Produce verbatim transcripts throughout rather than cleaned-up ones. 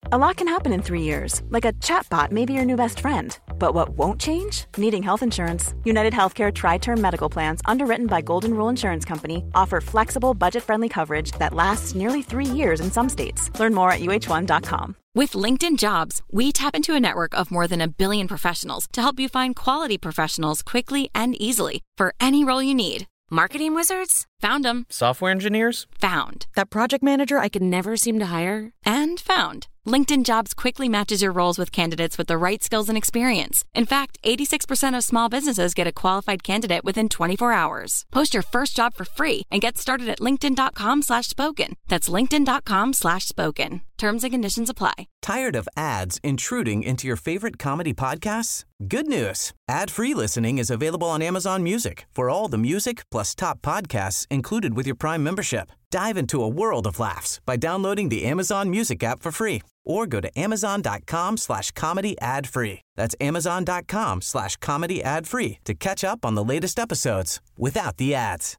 A lot can happen in three years, like a chatbot may be your new best friend. But what won't change? Needing health insurance. United Healthcare Tri-Term Medical Plans, underwritten by Golden Rule Insurance Company, offer flexible, budget-friendly coverage that lasts nearly three years in some states. Learn more at U H one dot com. With LinkedIn Jobs, we tap into a network of more than a billion professionals to help you find quality professionals quickly and easily for any role you need. Marketing wizards? Found them. Software engineers? Found. That project manager I could never seem to hire? And found. LinkedIn Jobs quickly matches your roles with candidates with the right skills and experience. In fact, eighty-six percent of small businesses get a qualified candidate within twenty-four hours. Post your first job for free and get started at linkedin.com slash spoken. That's linkedin.com slash spoken. Terms and conditions apply. Tired of ads intruding into your favorite comedy podcasts? Good news. Ad-free listening is available on Amazon Music for all the music plus top podcasts included with your Prime membership. Dive into a world of laughs by downloading the Amazon Music app for free or go to amazon.com slash comedy ad free. That's amazon.com slash comedy ad free to catch up on the latest episodes without the ads.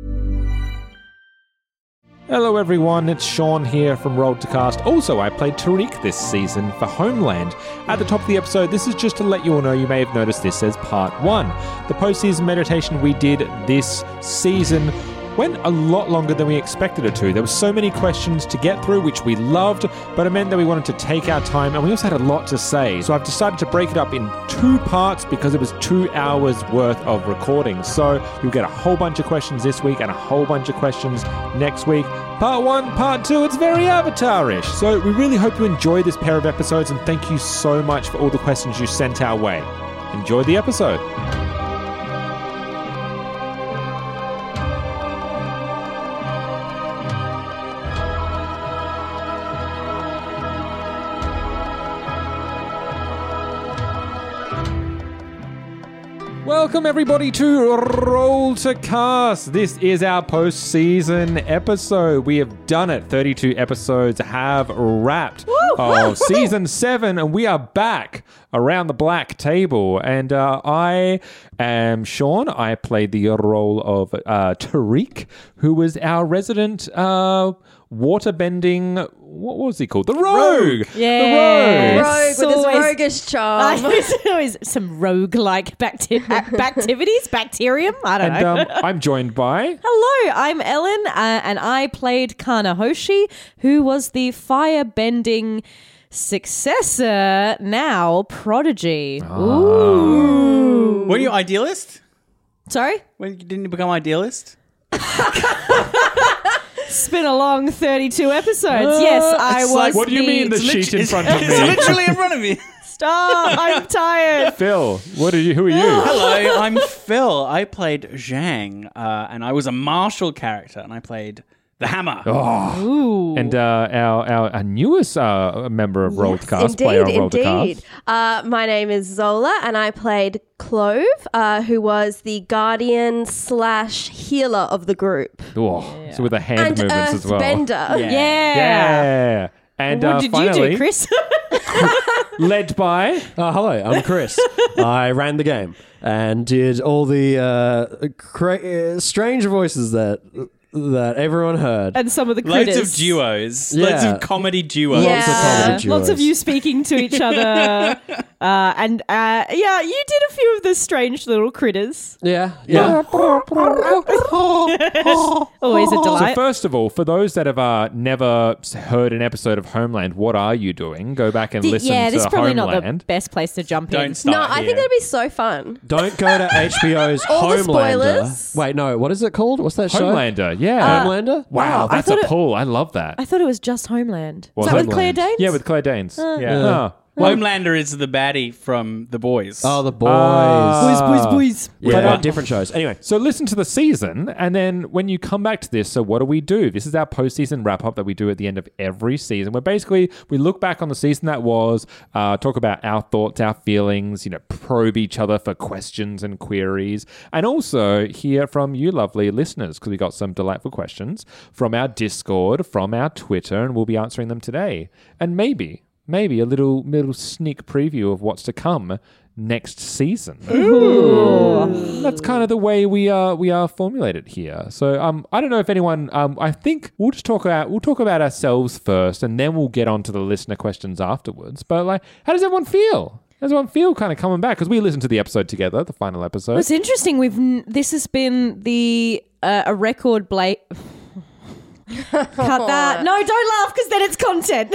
Hello everyone, it's Sean here from Roll to Cast. Also, I played Tariq this season for Homeland. At the top of the episode, this is just to let you all know you may have noticed this as part one. The post-season meditation we did this season went a lot longer than we expected it to. There were so many questions to get through, which we loved, but it meant that we wanted to take our time, and we also had a lot to say. So I've decided to break it up in two parts because it was two hours worth of recording. So you'll get a whole bunch of questions this week and a whole bunch of questions next week. Part one, part two, it's very Avatar-ish. So we really hope you enjoy this pair of episodes, and thank you so much for all the questions you sent our way. Enjoy the episode. Welcome everybody to Roll to Cast. This is our post-season episode. We have done it. thirty-two episodes have wrapped Woo, of woo, season woo. seven, and we are back around the black table. And uh, I am Sean. I played the role of uh, Tariq, who was our resident uh, water-bending... What was he called? The Rogue! Yeah. The Rogue! Rogue It's with his always- roguish charm. There's always some rogue-like bacti- activities, bacterium. I don't know. And um, I'm joined by... Hello, I'm Ellen, uh, and I played Kanahoshi, who was the fire-bending successor, now Prodigy. Ooh. Were you idealist? Sorry? When you didn't you become idealist? It's been a long thirty-two episodes. Yes, I it's was like- What do you the- mean the It's sheet lit- in front of It's me? literally in front of me. Stop, I'm tired. Phil, what are you? Who are you? Hello, I'm Phil. I played Zhang, uh, and I was a martial character, and I played the Hammer. Oh. Ooh. And uh, our, our our newest uh, member of Roll to Cast, player of indeed, Roll to indeed. Cast. Uh, my name is Zola, and I played Clove, uh, who was the guardian slash healer of the group, Oh, so with the hand and movements as well. Earthbender. Yeah. yeah. Yeah. And What uh, did finally, you do, Chris? led by Uh, hello, I'm Chris. I ran the game and did all the uh, cra- uh, strange voices that that everyone heard. And some of the critters. Loads of duos. Yeah. Loads of comedy duos. Yeah. Lots of comedy Lots of duos. you speaking to each other. uh, and uh, yeah, you did a few of the strange little critters. Yeah, yeah. Always a So delight. first of all, for those that have uh, never heard an episode of Homeland, what are you doing? Go back and The- listen yeah, to this is probably not Homeland. the best place to jump in. Don't start No, I here. think that'd be so fun. Don't go to H B O's All the Homelander. spoilers. Wait, no, what is it called? What's that show? Homelander, yeah. Homelander? Wow, Oh, I that's a thought it- pull. I love that. I thought it was just Homeland. Well, is that with Claire Homeland. Danes? Yeah, with Claire Danes. Yeah. Oh. Homelander is the baddie from The Boys. Oh, the boys. Ah. Boys, boys, boys. yeah, But, uh, different shows. Anyway, So listen to the season, and then when you come back to this, so what do we do? This is our post-season wrap-up that we do at the end of every season, where basically we look back on the season that was, uh, talk about our thoughts, our feelings, you know, probe each other for questions and queries, and also hear from you lovely listeners, because we got some delightful questions from our Discord, from our Twitter, and we'll be answering them today. And maybe, maybe a little little sneak preview of what's to come next season. Ooh. That's kind of the way we are we are formulated here. So um, I don't know if anyone. Um, I think we'll just talk about we'll talk about ourselves first, and then we'll get on to the listener questions afterwards. But like, how does everyone feel? How does everyone feel kind of coming back? Because we listened to the episode together, the final episode. It's interesting. We've n- this has been the uh, a record Blake. Cut that. No, don't laugh because then it's content.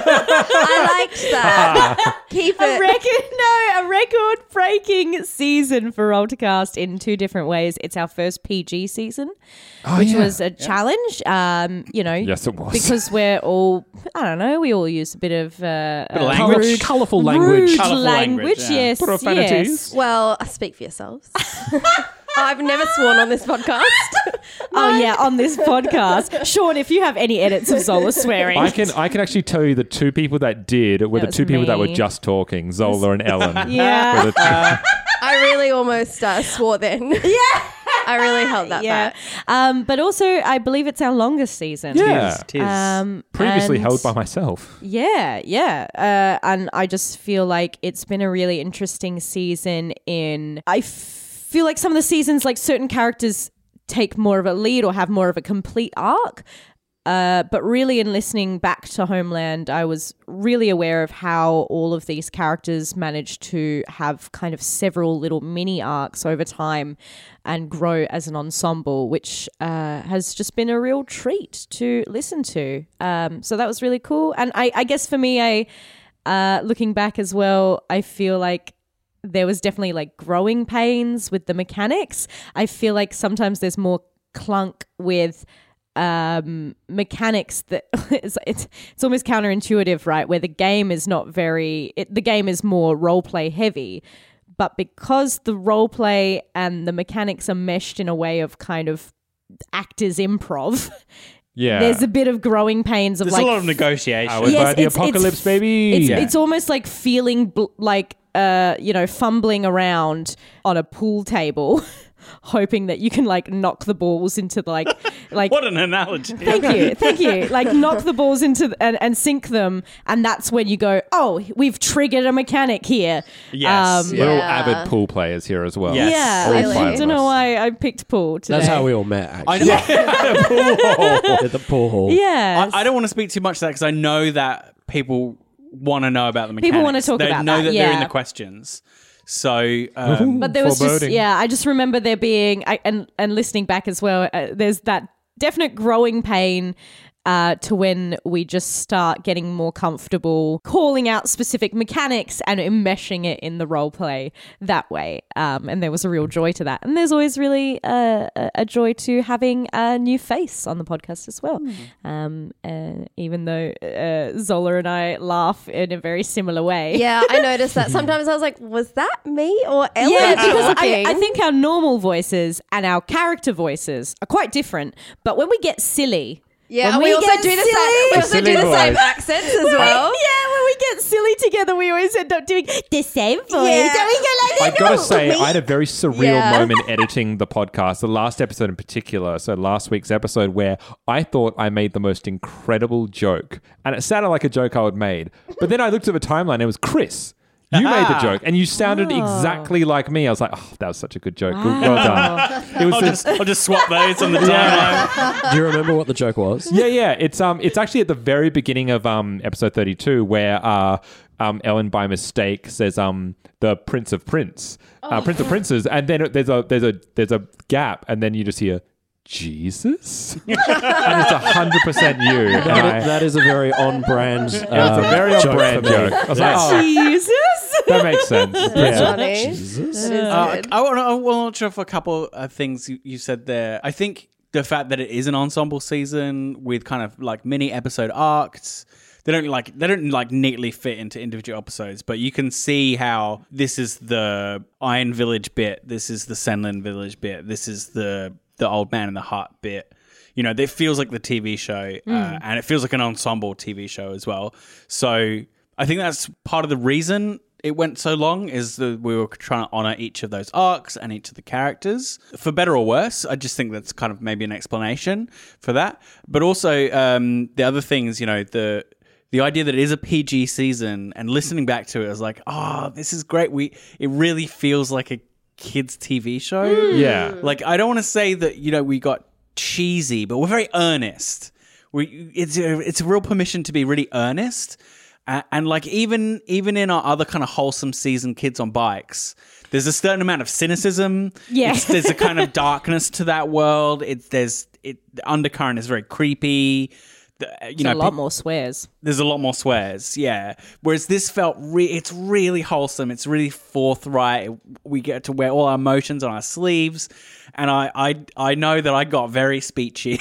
I liked that. Keep a it. record, no, a record-breaking season for Roltercast in two different ways. It's our first P G season, Oh, which yeah. was a challenge. Um, you know, Yes, it was. because we're all, I don't know, we all use a bit of uh, Bit of uh, language. rude- Colourful language. rude Colourful language. language, yeah. Yes, Profanities. yes. Well, speak for yourselves. I've never sworn on this podcast. Oh yeah, on this podcast, Sean. If you have any edits of Zola swearing, I can I can actually tell you the two people that did were That the was two people that were me. just talking, Zola and Ellen. Yeah. Were the two- I really almost uh, swore then. Yeah. I really held that yeah. back. Um, but also, I believe it's our longest season. Yeah. Tis, tis. Um, Previously and- held by myself. Yeah, yeah. Uh, and I just feel like it's been a really interesting season in... I f- feel like some of the seasons, like certain characters take more of a lead or have more of a complete arc. Uh, but really in listening back to Homeland, I was really aware of how all of these characters managed to have kind of several little mini arcs over time and grow as an ensemble, which uh, has just been a real treat to listen to. Um, so that was really cool. And I, I guess for me, I uh, looking back as well, I feel like there was definitely like growing pains with the mechanics. I feel like sometimes there's more clunk with um mechanics that it's, it's it's almost counterintuitive, right, where the game is not very it, the game is more role play heavy, but because the role play and the mechanics are meshed in a way of kind of actors improv, Yeah. there's a bit of growing pains of There's like a lot of negotiation. I was Yes, by the it's- it's- apocalypse, baby. it's, Yeah. it's almost like feeling bl- like uh you know fumbling around on a pool table hoping that you can like knock the balls into the, like like What an analogy. thank you thank you like knock the balls into the, and, and sink them, and that's when you go, oh, we've triggered a mechanic here. Yes. Um, We're all Yeah. avid pool players here as well. Yes. yeah All Really? five I of don't know us. why I picked pool today. That's how we all met, I, actually. know, At the pool hall. yeah I, I don't want to speak too much to that because I know that people want to know about the mechanics. People wanna talk they about know that, that they're in yeah. the questions. So, um, But there was just, Foreboding. yeah, I just remember there being, I, and and listening back as well, uh, there's that definite growing pain uh, to when we just start getting more comfortable calling out specific mechanics and enmeshing it in the role play that way. Um, and there was a real joy to that. And there's always really uh, a, a joy to having a new face on the podcast as well. Um, uh, even though uh, Zola and I laugh in a very similar way. Yeah, I noticed that. Sometimes I was like, was that me or Ellen? Yeah, because I, talking? I think our normal voices and our character voices are quite different. But when we get silly, Yeah, when and we, also get do the silly- same. We also Silly do the same voice. accents as well. yeah, when we get silly together, we always end up doing the same voice. Yeah. And we go like, I've got to "No, say, me." I had a very surreal Yeah. moment editing the podcast, the last episode in particular. So, last week's episode, where I thought I made the most incredible joke. And it sounded like a joke I had made. But then I looked at the timeline, and it was Chris. You made the joke, and you sounded exactly like me. I was like, oh, that was such a good joke. Good- Well done. It was I'll this. just, I'll just swap those on the timeline. Do you remember what the joke was? Yeah, yeah. It's um, it's actually at the very beginning of um, episode thirty-two, where uh, um, Ellen by mistake says um, the Prince of Prince, uh, Prince of Princes, and then there's a there's a there's a gap, and then you just hear Jesus, and it's a hundred percent you. And That I- is- that is a very on-brand. it's Uh, a very on joke brand for me. joke. I was Yes. like, oh, Jesus. that makes sense. Yeah. Funny. Jesus. That is Uh, good. I want to I want to for a couple of things you, you said there. I think the fact that it is an ensemble season with kind of like mini episode arcs, they don't like they don't like neatly fit into individual episodes, but you can see how this is the Iron Village bit, this is the Senlin Village bit, this is the the Old Man in the Hut bit. You know, it feels like the T V show, uh, and it feels like an ensemble T V show as well. So I think that's part of the reason it went so long, is that we were trying to honor each of those arcs and each of the characters, for better or worse. I just think that's kind of maybe an explanation for that. But also um, the other things, you know, the the idea that it is a P G season and listening back to it, I was like, oh, this is great. We It really feels like a kids' T V show. Yeah. Like, I don't want to say that, you know, we got cheesy, but we're very earnest. We It's a, it's a real permission to be really earnest. Uh, and like even even in our other kind of wholesome season, Kids on Bikes, there's a certain amount of cynicism. Yeah. It's, there's a kind of darkness to that world. It's there's it the undercurrent is very creepy. The, you There's know, a lot pe- more swears. There's a lot more swears, yeah. Whereas this felt re- it's really wholesome. It's really forthright. We get to wear all our emotions on our sleeves. And I, I, I know that I got very speechy.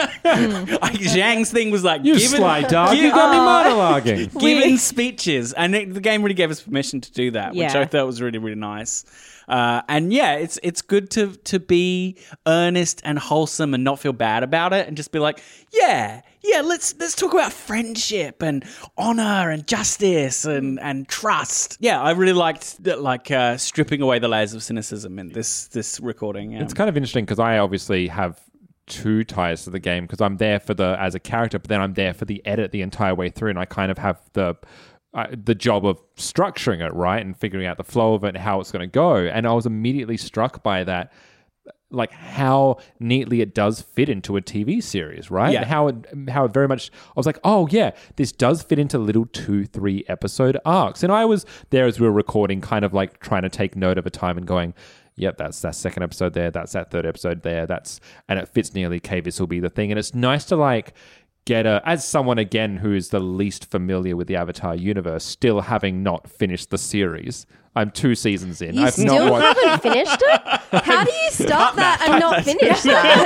mm. I, Zhang's thing was like, You given, sly dog, give- you got me monologuing. giving speeches. And it, the game really gave us permission to do that, which Yeah. I thought was really, really nice. Uh, and yeah, it's it's good to to be earnest and wholesome and not feel bad about it and just be like, yeah, yeah, let's let's talk about friendship and honor and justice and, and trust. Yeah, I really liked that, like uh, stripping away the layers of cynicism in this this recording. Yeah. It's kind of interesting because I obviously have two ties to the game because I'm there for the as a character, but then I'm there for the edit the entire way through, and I kind of have the uh, the job of structuring it right and figuring out the flow of it and how it's going to go. And I was immediately struck by that, like how neatly it does fit into a T V series, right? Yeah. How it, how it very much, I was like, oh yeah, this does fit into little two, three episode arcs. And I was there as we were recording, kind of like trying to take note of a time and going, yep, that's that second episode there, that's that third episode there, that's, and it fits nearly, okay, this will be the thing. And it's nice to like get a, as someone again who is the least familiar with the Avatar universe, still having not finished the series. I'm two seasons in. You I've still not watched. haven't finished it? How do you start that and not finish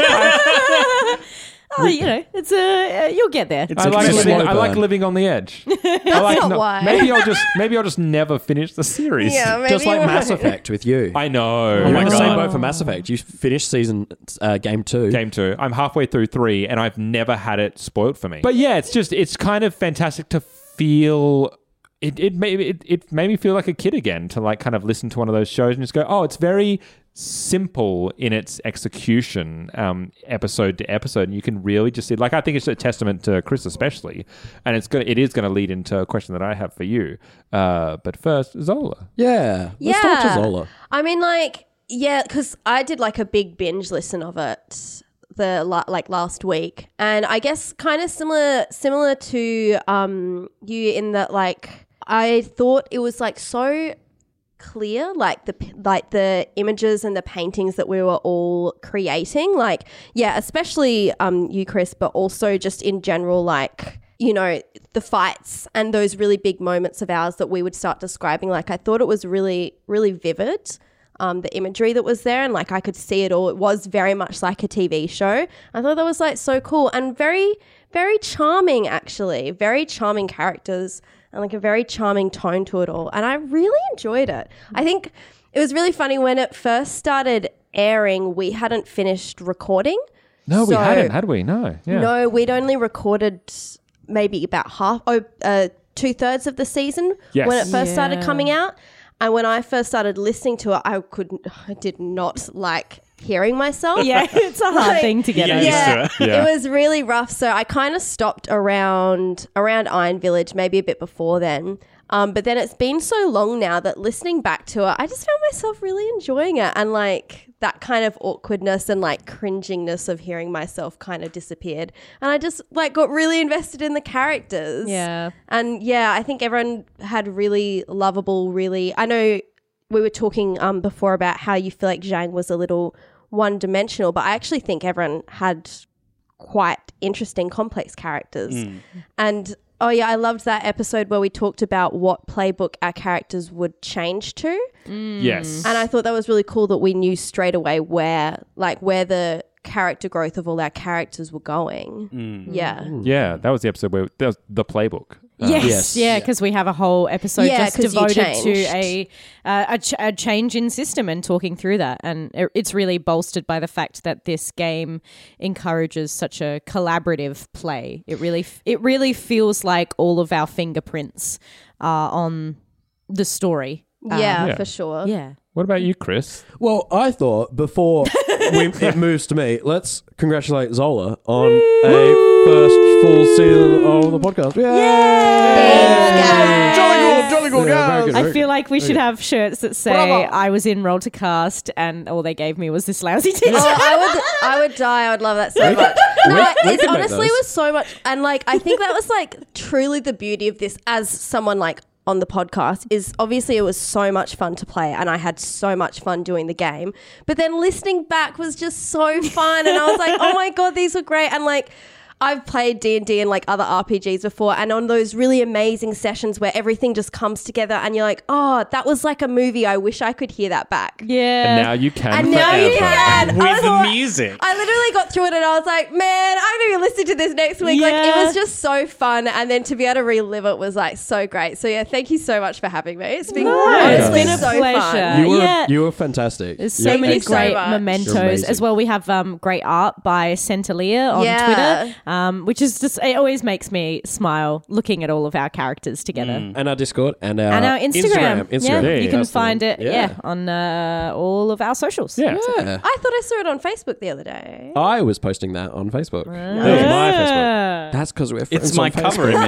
that? Oh, you know, it's a uh, you'll get there. It's I like, a living, slow I like burn. living on the edge. I like not why. Maybe I'll just maybe I'll just never finish the series. Yeah, maybe Just like you Mass won't. Effect with you. I know. You're Oh my in the same God. boat for Mass Effect. You finished season uh, game two. Game two. I'm halfway through three, and I've never had it spoiled for me. But yeah, it's just it's kind of fantastic to feel. It it made it, it made me feel like a kid again to like kind of listen to one of those shows and just go, oh, it's very simple in its execution, um, episode to episode, and you can really just see. Like, I think it's a testament to Chris especially, and it's going it is going to lead into a question that I have for you. Uh, but first, Zola. Yeah. Let's talk to Yeah. Zola. I mean, like, yeah, because I did like a big binge listen of it the la- like last week, and I guess kind of similar similar to um you in that like I thought it was like so clear, like the like the images and the paintings that we were all creating, like yeah, especially um you, Chris, but also just in general, like, you know, the fights and those really big moments of ours that we would start describing. Like, I thought it was really, really vivid. Um, the imagery that was there, and like I could see it all. It was very much like a T V show. I thought that was like so cool and very, very charming, actually. Very charming characters and like a very charming tone to it all. And I really enjoyed it. I think it was really funny when it first started airing, we hadn't finished recording. No, we So- hadn't, had we? No. Yeah. No, we'd only recorded maybe about half, oh, uh, two thirds of the season Yes. when it first started Yeah. coming out. And when I first started listening to it, I couldn't, I did not like hearing myself. Yeah, it's a hard Like, thing to get Yeah, over. used Yeah, to it. Yeah. it was really rough. So I kind of stopped around around Iron Village, maybe a bit before then. Um, but then it's been so long now that listening back to it, I just found myself really enjoying it, and like that kind of awkwardness and like cringingness of hearing myself kind of disappeared, and I just like got really invested in the characters. Yeah. And yeah, I think everyone had really lovable, really. I know we were talking um before about how you feel like Zhang was a little one dimensional, but I actually think everyone had quite interesting, complex characters. And oh yeah, I loved that episode where we talked about what playbook our characters would change to. Yes. And I thought that was really cool that we knew straight away where, like, where the character growth of all our characters were going. Yeah. Yeah, that was the episode where that was the playbook. Uh, Yes, Yes. yeah, because we have a whole episode Yeah, just 'cause you devoted to changed. a, uh, a ch- a change in system and talking through that, and it- it's really bolstered by the fact that this game encourages such a collaborative play. It really, f- it really feels like all of our fingerprints are on the story. Um, Yeah, Yeah. for sure. yeah. What about you, Chris? Well, I thought before we, it moves to me. Let's congratulate Zola on a first full season of the podcast. Yay! Jolly good, jolly good, Yeah, very guys. good, I very feel good. like we should have shirts that say Bravo. I was in Roll to Cast and all they gave me was this lousy t-shirt. Oh, I would, I would die. I would love that so much. we- No, we it can make honestly those. was so much, and like I think that was like truly the beauty of this. As someone like on the podcast, is obviously it was so much fun to play, and I had so much fun doing the game. But then listening back was just so fun, and I was like, oh my god, these were great, and like. I've played D and D and like other R P Gs before, and on those really amazing sessions where everything just comes together and you're like, oh, that was like a movie. I wish I could hear that back. Yeah. And now you can And forever. now you can. I With the thought- music. I literally got through it and I was like, man, I'm going to be listening to this next week. Like, it Yeah. was just so fun. And then to be able to relive it was like so great. So, yeah, thank you so much for having me. It's been, Nice. honestly It's been a so pleasure. fun. You were, Yeah. you were fantastic. There's so You're many Thank you so great much. You're mementos amazing. as well. We have um, great art by Centelia on Yeah. Twitter, um, which is just, it always makes me smile looking at all of our characters together. And our Discord and our, And our Instagram. Instagram. Instagram. Yeah, Yeah, you yeah, can that's the find one. it yeah. on uh, all of our socials. Yeah. Yeah. I thought I saw it on Facebook the other day. I was posting that on Facebook. That was my Facebook. That's because we're friends It's my on cover Facebook.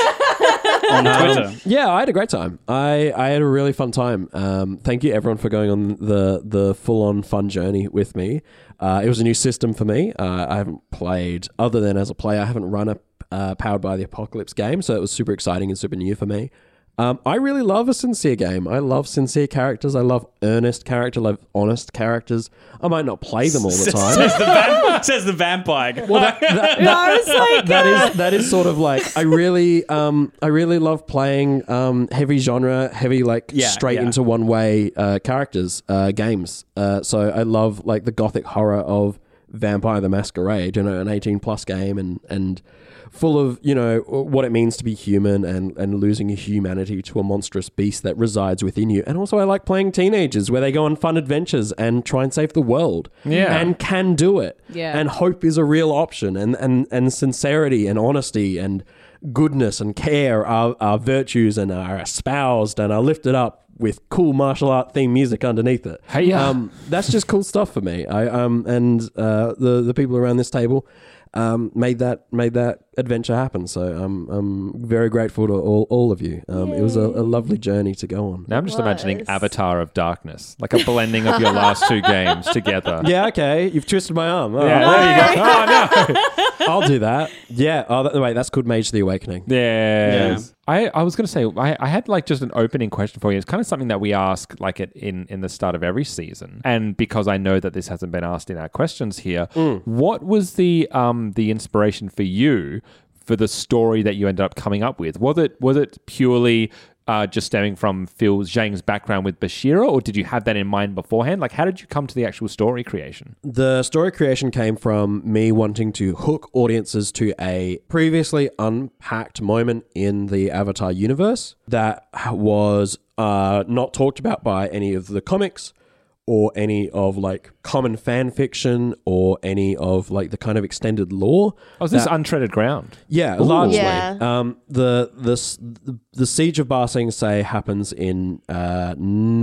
image on Twitter. Yeah, I had a great time. I, I had a really fun time. Um, thank you everyone for going on the the full on fun journey with me. Uh, it was a new system for me. Uh, I haven't played other than as a player. I haven't run a uh, Powered by the Apocalypse game, so it was super exciting and super new for me. Um, I really love a sincere game. I love sincere characters. I love earnest characters. I love honest characters. I might not play them all the time. Says the, vamp- says the vampire. Well, that, that, that, I was like, that is that is sort of like I really um I really love playing um heavy genre, heavy like Yeah, straight yeah. into one way uh, characters uh, games. Uh, so I love like the gothic horror of Vampire the Masquerade, you know, an eighteen plus game and and full of, you know, what it means to be human and, and losing your humanity to a monstrous beast that resides within you. And also I like playing teenagers where they go on fun adventures and try and save the world. Yeah. And can do it. Yeah. And hope is a real option. And, and, and sincerity and honesty and goodness and care are, are virtues and are espoused and are lifted up with cool martial art theme music underneath it. Hey, yeah. Um, that's just cool stuff for me. I um and uh, the the people around this table um made that made that adventure happen. So I'm I'm very grateful to all, all of you. Um, it was a, a lovely journey to go on. Now I'm just imagining Was. Avatar of Darkness, like a blending of your last two games together. Yeah, okay. You've twisted my arm. Oh, Yeah, there you go. Oh, no. I'll do that. Yeah. Oh, that, wait, that's called Mage the Awakening. Yes. I, I was going to say, I, I had like just an opening question for you. It's kind of something that we ask like it in, in the start of every season. And because I know that this hasn't been asked in our questions here, what was the um the inspiration for you for the story that you ended up coming up with? Was it was it purely uh, just stemming from Phil Zhang's background with Bashira, or did you have that in mind beforehand? Like, how did you come to the actual story creation? The story creation came from me wanting to hook audiences to a previously unpacked moment in the Avatar universe that was uh, not talked about by any of the comics or any of like common fan fiction or any of like the kind of extended lore. Oh, is this that- untreaded ground? Yeah, largely. Yeah. Um, the the s- the siege of Ba Sing Se happens in uh,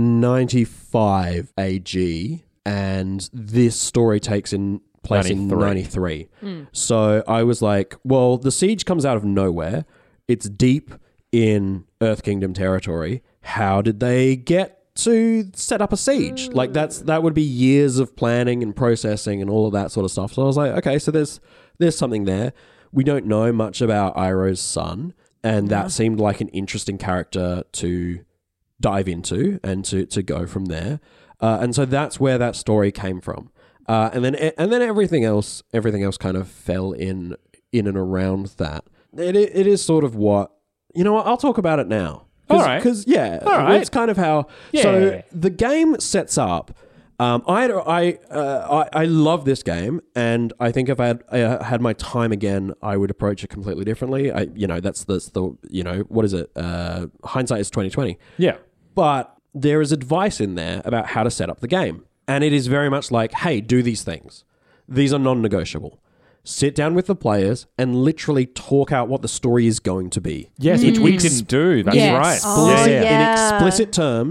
ninety-five A G, and this story takes in place in ninety-three. ninety-three. So I was like, well, the siege comes out of nowhere. It's deep in Earth Kingdom territory. How did they get to set up a siege? Like that's that would be years of planning and processing and all of that sort of stuff. So I was like, okay, so there's there's something there. We don't know much about Iroh's son, and that seemed like an interesting character to dive into and to to go from there. Uh, and so that's where that story came from. Uh, and then and then everything else everything else kind of fell in in and around that. It it is sort of what you know. What, I'll talk about it now. Cause, All right. Because yeah, All right. it's kind of how. Yeah. So the game sets up. Um, I had, I, uh, I I love this game, and I think if I had I had my time again, I would approach it completely differently. I you know that's the the you know what is it? Uh, hindsight is twenty twenty. Yeah. But there is advice in there about how to set up the game, and it is very much like, hey, do these things. These are non-negotiable. Sit down with the players and literally talk out what the story is going to be. Yes, which we didn't do. That's Yes. right. Oh, yeah, yeah. yeah. In explicit terms,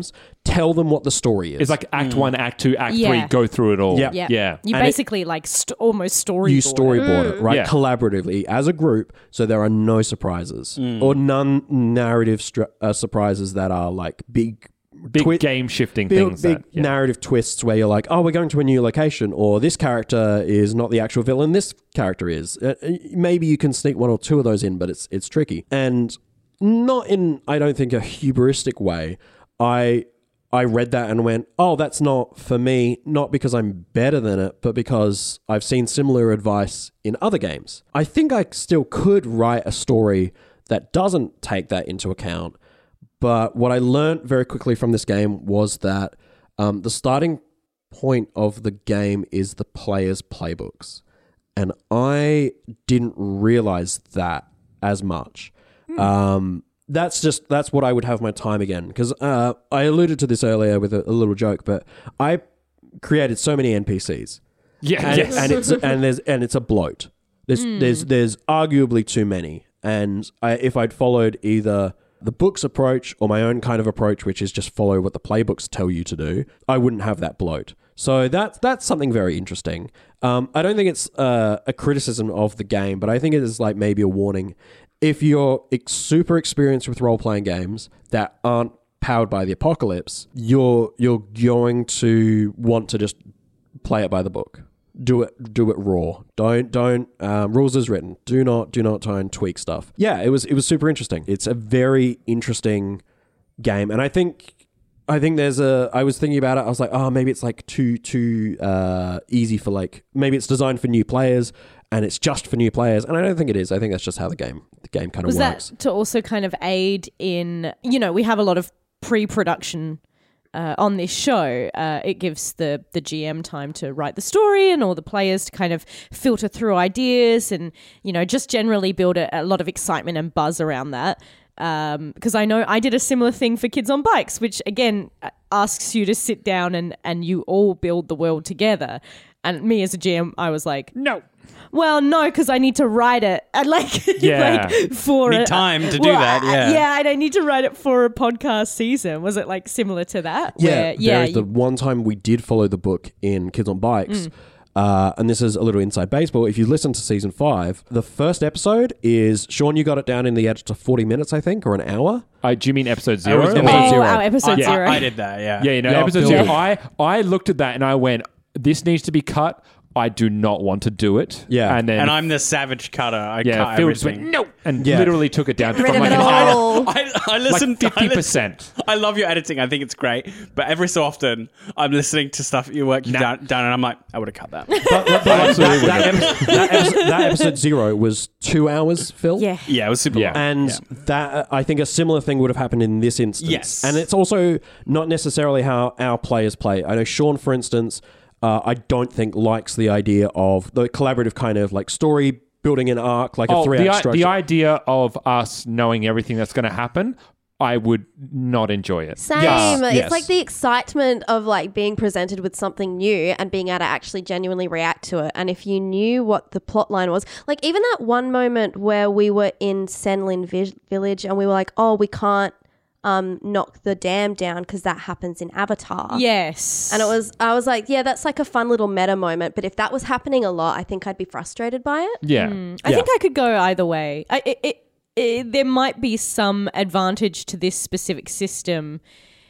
tell them what the story is. It's like Act One, Act Two, Act Yeah. Three. Go through it all. Yeah. Yeah. yeah. You And it- basically like st- almost storyboard. you storyboard it, right? Yeah. Collaboratively as a group, so there are no surprises or none narrative str- uh, surprises that are like big, Big twi- game shifting big, things. big that, yeah. narrative twists where you're like, oh, we're going to a new location, or this character is not the actual villain, this character is. Uh, maybe you can sneak one or two of those in, but it's it's tricky, and not in I don't think a hubristic way. I. I read that and went, oh, that's not for me, not because I'm better than it, but because I've seen similar advice in other games. I think I still could write a story that doesn't take that into account, but what I learned very quickly from this game was that um, the starting point of the game is the player's playbooks. And I didn't realize that as much. Hmm. Um That's just, that's what I would have my time again. Because uh, I alluded to this earlier with a, a little joke, but I created so many N P Cs. Yeah, And, yes. and it's and there's and it's a bloat. There's there's there's arguably too many. And I, if I'd followed either the book's approach or my own kind of approach, which is just follow what the playbooks tell you to do, I wouldn't have that bloat. So that's that's something very interesting. Um, I don't think it's uh, a criticism of the game, but I think it is like maybe a warning. If you're ex- super experienced with role-playing games that aren't powered by the apocalypse, you're you're going to want to just play it by the book. Do it do it raw. Don't don't um, rules as written. Do not do not try and tweak stuff. Yeah, it was it was super interesting. It's a very interesting game, and I think I think there's a. I was thinking about it. I was like, oh, maybe it's like too too uh, easy for like maybe it's designed for new players. And it's just for new players, and I don't think it is. I think that's just how the game the game kind of Was works. that to also kind of aid in, you know, we have a lot of pre-production uh, on this show. Uh, it gives the the G M time to write the story and all the players to kind of filter through ideas and, you know, just generally build a, a lot of excitement and buzz around that. Because um, I know I did a similar thing for Kids on Bikes, which again asks you to sit down and, and you all build the world together. And me as a G M, I was like, no. Well, no, because I need to write it, and like, Yeah. like for Need a, time to do well, that, I- yeah. yeah, and I need to write it for a podcast season. Was it like similar to that? Yeah, Where, there yeah, is the you- one time we did follow the book in Kids on Bikes. Uh, and this is a little inside baseball. If you listen to season five, the first episode is Sean. You got it down in the edge to forty minutes, I think, or an hour. Uh, do you mean episode That zero? was oh, me. Episode zero. our episode I, zero. I, I did that, yeah. Yeah, you know, Yeah, episode Phil. zero. Yeah. I, I looked at that and I went, this needs to be cut. I do not want to do it. Yeah. And then And I'm the savage cutter. I yeah, cut Phil just everything. went, no. And Yeah. literally took it down to rid from of like it an all. hour. I, I listen Like fifty percent. I love your editing. I think it's great. But every so often, I'm listening to stuff you work Nah. down, down, and I'm like, I would have cut that. But, but, but that, that, episode, that, episode, that episode zero was two hours, Phil. yeah. Yeah, it was super Yeah. long. And Yeah. that uh, I think a similar thing would have happened in this instance. Yes. And it's also not necessarily how our players play. I know Sean, for instance, uh, I don't think likes the idea of the collaborative kind of like story building an arc, like a Oh, three the, act i- structure. the idea of us knowing everything that's going to happen, I would not enjoy it. Same. Yes, It's yes. like the excitement of like being presented with something new and being able to actually genuinely react to it. And if you knew what the plot line was, like even that one moment where we were in Senlin vi- village and we were like, oh, we can't um, knock the dam down because that happens in Avatar. Yes. And it was, I was like, yeah, that's like a fun little meta moment. But if that was happening a lot, I think I'd be frustrated by it. Yeah. I Yeah. think I could go either way. I, it, it, it, there might be some advantage to this specific system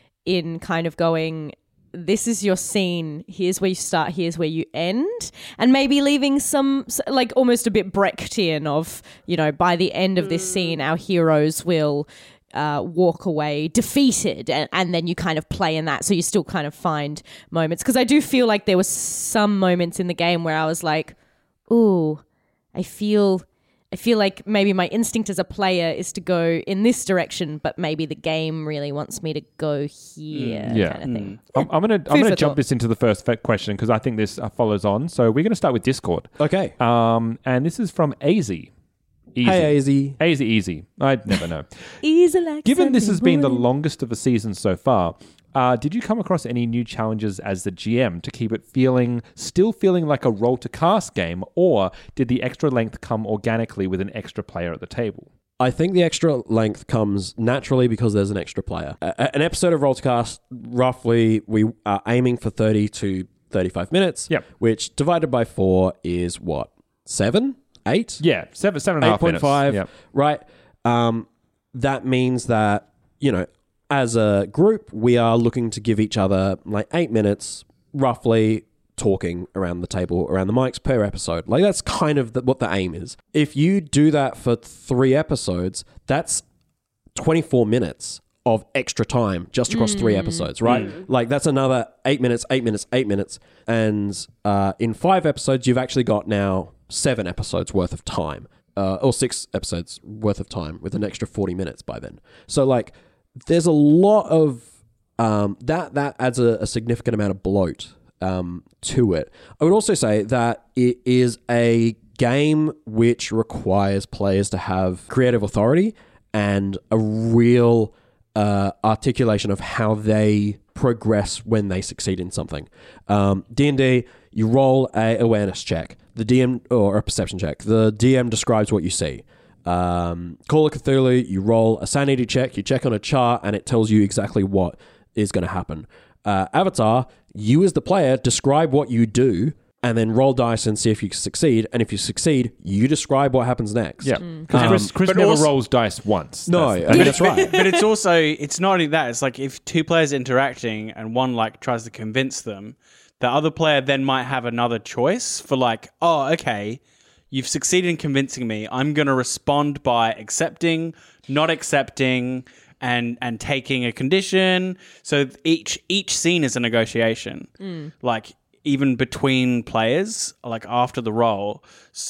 in kind of going, this is your scene, here's where you start, here's where you end, and maybe leaving some, like almost a bit Brechtian of, you know, by the end of this scene, our heroes will uh, walk away defeated, and, and then you kind of play in that, so you still kind of find moments. Because I do feel like there were some moments in the game where I was like, ooh, I feel... I feel like maybe my instinct as a player is to go in this direction, but maybe the game really wants me to go here, Yeah. kind of thing. I'm, I'm gonna I'm Food gonna for jump thought. this into the first fe- question because I think this uh, follows on. So we're gonna start with Discord. okay. Um, and this is from Az. Easy. Hey, A Z. Az easy. I'd never know. Easy like Given this Sunday has been the morning. longest of the season so far, uh, did you come across any new challenges as the G M to keep it feeling, still feeling like a roll to cast game, or did the extra length come organically with an extra player at the table? I think the extra length comes naturally because there's an extra player. A- an episode of Roll to Cast, roughly, we are aiming for thirty to thirty-five minutes, Yep. which divided by four is what? Seven? Eight? Yeah, seven, seven and a half minutes. eight point five, Yep. right? Um, that means that, you know, as a group, we are looking to give each other like eight minutes, roughly, talking around the table, around the mics per episode. Like, that's kind of the, what the aim is. If you do that for three episodes, that's twenty-four minutes of extra time just across mm. three episodes, right? Mm. Like, that's another eight minutes, eight minutes, eight minutes. And uh, in five episodes, you've actually got now seven episodes worth of time. Uh, or six episodes worth of time with an extra forty minutes by then. So, like, there's a lot of... Um, that, that adds a, a significant amount of bloat um, to it. I would also say that it is a game which requires players to have creative authority and a real uh, articulation of how they progress when they succeed in something. Um, D and D, you roll a awareness check. The D M, or a perception check. The D M describes what you see. Um, Call of Cthulhu, you roll a sanity check, you check on a chart, and it tells you exactly what is going to happen. Uh, Avatar, you as the player describe what you do and then roll dice and see if you succeed. And if you succeed, you describe what happens next. Yeah, because um, Chris, Chris never also, rolls dice once. No, that's, I mean, that's right. But it's also, it's not only that. It's like if two players interacting and one like tries to convince them, the other player then might have another choice for like, oh, okay, you've succeeded in convincing me. I'm going to respond by accepting, not accepting, and and taking a condition. So each each scene is a negotiation. Mm. Like even between players, like after the roll.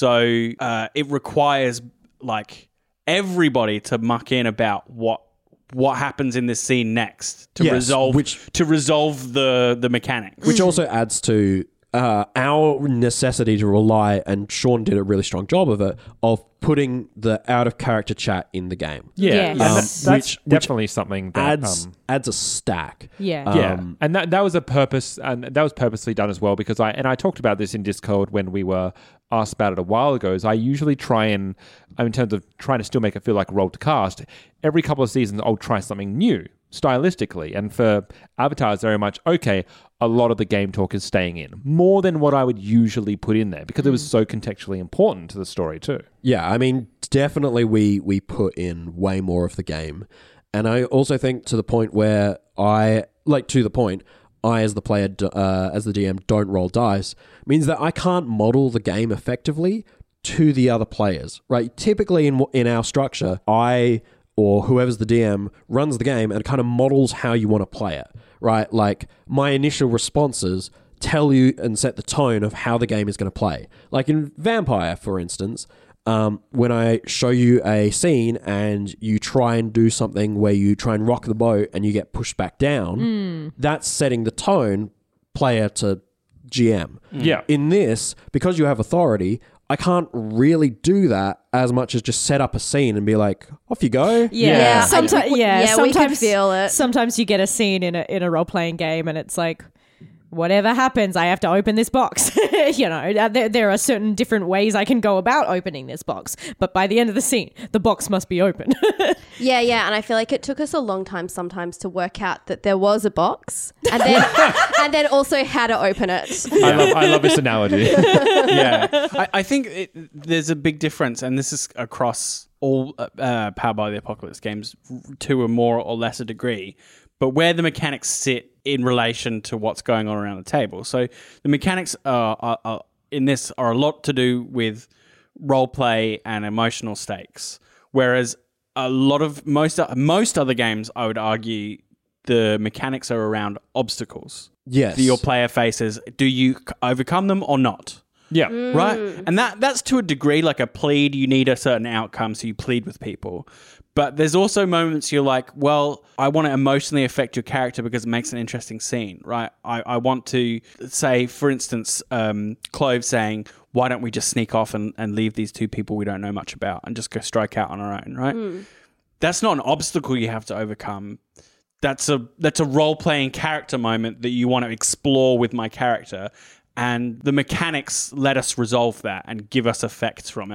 So uh, it requires like everybody to muck in about what what happens in this scene next to yes, resolve which, to resolve the the mechanics. Which also adds to uh, our necessity to rely, and Sean did a really strong job of it, of putting the out of character chat in the game. Yeah, yes. and that, that's which, definitely which something that adds um, adds a stack. Yeah, um, yeah, and that that was a purpose, and that was purposely done as well, because I and I talked about this in Discord when we were asked about it a while ago. Is I usually try and, in terms of trying to still make it feel like Roll to Cast, every couple of seasons I'll try something new stylistically, and for Avatar it's very much okay. A lot of the game talk is staying in more than what I would usually put in there because mm. it was so contextually important to the story too. Yeah, I mean, definitely we we put in way more of the game, and I also think to the point where I like to the point I as the player uh, as the D M don't roll dice means that I can't model the game effectively to the other players. Right? Typically in in our structure, I or whoever's the D M runs the game and kind of models how you want to play it. Right? Like, my initial responses tell you and set the tone of how the game is going to play. Like in Vampire, for instance, um, when I show you a scene and you try and do something where you try and rock the boat and you get pushed back down, mm. that's setting the tone player to G M. Yeah. In this, because you have authority, I can't really do that as much as just set up a scene and be like, off you go. Yeah, yeah. sometimes. Yeah, yeah, sometimes we could feel it. Sometimes you get a scene in a in a role playing game, and it's like, whatever happens, I have to open this box. You know, there, there are certain different ways I can go about opening this box, but by the end of the scene, the box must be open. Yeah, yeah, and I feel like it took us a long time sometimes to work out that there was a box, and then and then also how to open it. I love, I love this analogy. Yeah, I, I think it, there's a big difference, and this is across all uh, Powered by the Apocalypse games to a more or lesser degree, but where the mechanics sit in relation to what's going on around the table. So the mechanics are, are, are in this are a lot to do with role play and emotional stakes, whereas a lot of most most other games, I would argue, the mechanics are around obstacles. Yes, that your player faces. Do you overcome them or not? Yeah, mm. right. And that that's to a degree like a plead. You need a certain outcome, so you plead with people. But there's also moments you're like, well, I want to emotionally affect your character because it makes an interesting scene, right? I, I want to say, for instance, um, Clove saying, why don't we just sneak off and, and leave these two people we don't know much about and just go strike out on our own, right? Mm. That's not an obstacle you have to overcome. That's a that's a role-playing character moment that you want to explore with my character. And the mechanics let us resolve that and give us effects from it.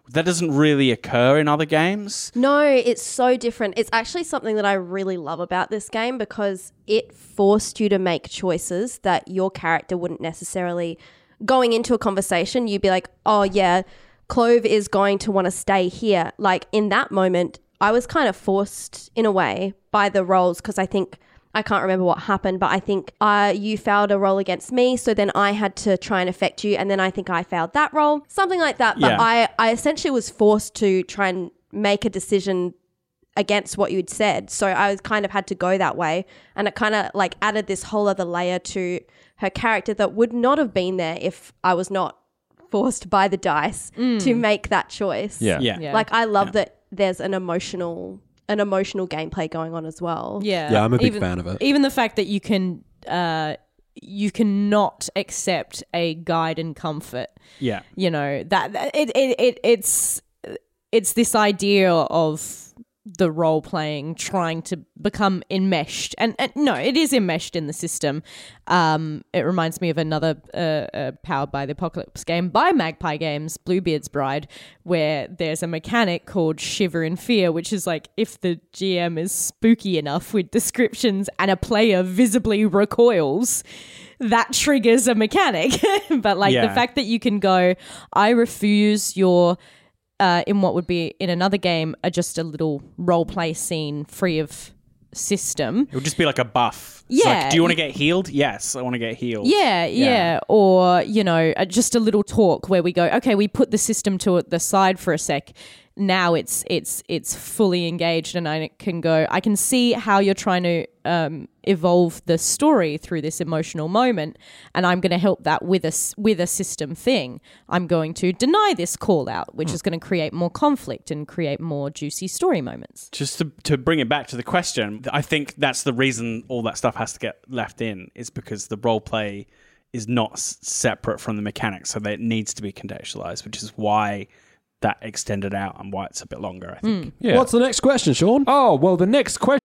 that doesn't really occur in other games. No, it's so different. It's actually something that I really love about this game because it forced you to make choices that your character wouldn't necessarily. Going into a conversation, you'd be like, oh yeah, Clove is going to want to stay here. Like in that moment, I was kind of forced in a way by the rolls because I think, I can't remember what happened, but I think uh, you failed a roll against me. So then I had to try and affect you. And then I think I failed that roll, something like that. But Yeah. I, I essentially was forced to try and make a decision against what you'd said. So I was kind of had to go that way. And it kind of like added this whole other layer to her character that would not have been there if I was not forced by the dice to make that choice. Yeah. Yeah. Yeah. Like I love that there's an emotional an emotional gameplay going on as well. Yeah, Yeah, I'm a big even, fan of it. Even the fact that you can, uh, you cannot accept a guide and comfort. Yeah. You know that that- it it, it it's it's this idea of the role playing trying to become enmeshed, and, and no, it is enmeshed in the system. Um, it reminds me of another uh, uh, Powered by the Apocalypse game by Magpie Games, Bluebeard's Bride, where there's a mechanic called Shiver in Fear, which is like if the G M is spooky enough with descriptions and a player visibly recoils, that triggers a mechanic. But like Yeah. the fact that you can go, I refuse your Uh, in what would be in another game, are just a little role play scene free of system. It would just be like a buff. It's Yeah. like, do you want to get healed? Yes, I want to get healed. Yeah, yeah, Or, you know, uh, just a little talk where we go, okay, we put the system to the side for a sec. Now it's it's it's fully engaged, and I can go. I can see how you're trying to um, evolve the story through this emotional moment, and I'm going to help that with a s- with a system thing. I'm going to deny this call out, which is going to create more conflict and create more juicy story moments. Just to, to bring it back to the question, I think that's the reason all that stuff has to get left in, is because the role play is not s- separate from the mechanics, so that it needs to be contextualized, which is why that extended out and why it's a bit longer, I think. Yeah. What's the next question, Sean? Oh, well, the next question.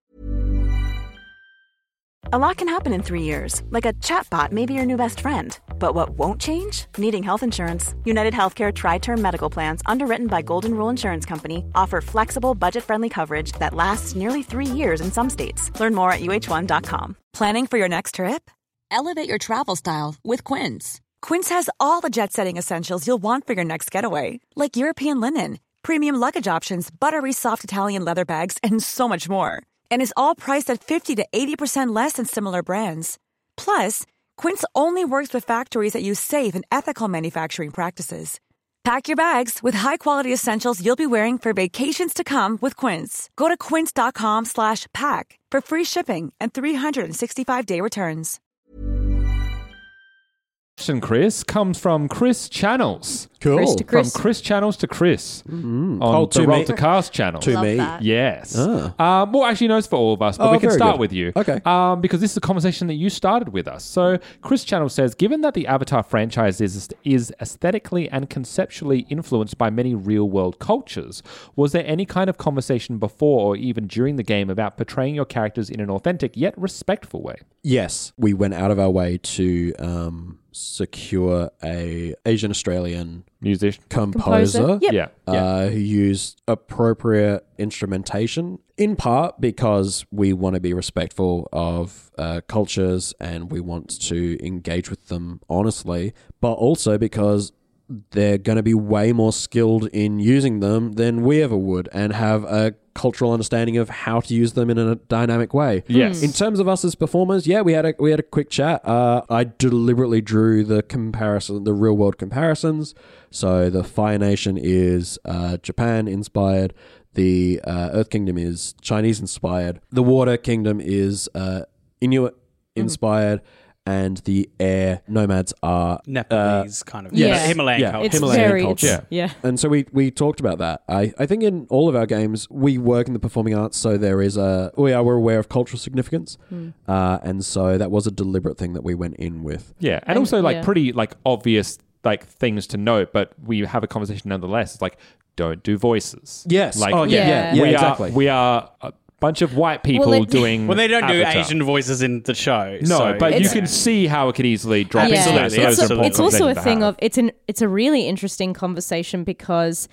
A lot can happen in three years, like a chatbot may be your new best friend. But what won't change? Needing health insurance. United Healthcare Tri-Term Medical Plans, underwritten by Golden Rule Insurance Company, offer flexible, budget-friendly coverage that lasts nearly three years in some states. Learn more at U H one dot com. Planning for your next trip? Elevate your travel style with Quince. Quince has all the jet-setting essentials you'll want for your next getaway, like European linen, premium luggage options, buttery soft Italian leather bags, and so much more. And is all priced at fifty to eighty percent less than similar brands. Plus, Quince only works with factories that use safe and ethical manufacturing practices. Pack your bags with high-quality essentials you'll be wearing for vacations to come with Quince. Go to quince.com slash pack for free shipping and three sixty-five day returns. Question, Chris, comes from Chris Channels. Cool. Chris to Chris. From Chris Channels to Chris on Oh, the to Roll me? to Cast channel. To Love me. that. Yes. Ah. Um, well, actually, no, it's for all of us, but Oh, we can very start good. with you. Okay. Um, because this is a conversation that you started with us. So, Chris Channel says, given that the Avatar franchise is, is aesthetically and conceptually influenced by many real-world cultures, was there any kind of conversation before or even during the game about portraying your characters in an authentic yet respectful way? Yes, we went out of our way to um, secure a Asian Australian Musician? composer, Composer. Yep. Yeah. uh, who used appropriate instrumentation, in part because we want to be respectful of uh, cultures and we want to engage with them honestly, but also because they're going to be way more skilled in using them than we ever would and have a cultural understanding of how to use them in a dynamic way. Yes. In terms of us as performers, yeah, we had a we had a quick chat. Uh, I deliberately drew the comparison, the real world comparisons. So the Fire Nation is uh, Japan inspired. The uh, Earth Kingdom is Chinese inspired. The Water Kingdom is uh, Inuit inspired. And the air nomads are Nepalese kind of yes. Himalayan Yeah. culture. It's Himalayan very, culture. it's- yeah. And so we, we talked about that. I, I think in all of our games, we work in the performing arts, so there is a, we are we're aware of cultural significance. Uh, and so that was a deliberate thing that we went in with. Yeah, and, And- also like yeah. pretty like obvious like things to note, but we have a conversation nonetheless. It's like, don't do voices. Yes. Like Oh, yeah. Yeah. Yeah, we exactly. are we are a bunch of white people Well, it- doing. Well, they don't do Avatar. Asian voices in the show. No, so but you It's- can see how it could easily drop. Yeah. into that. Absolutely. So It's, those a- are important it's also a conversations to thing have. of it's an it's a really interesting conversation because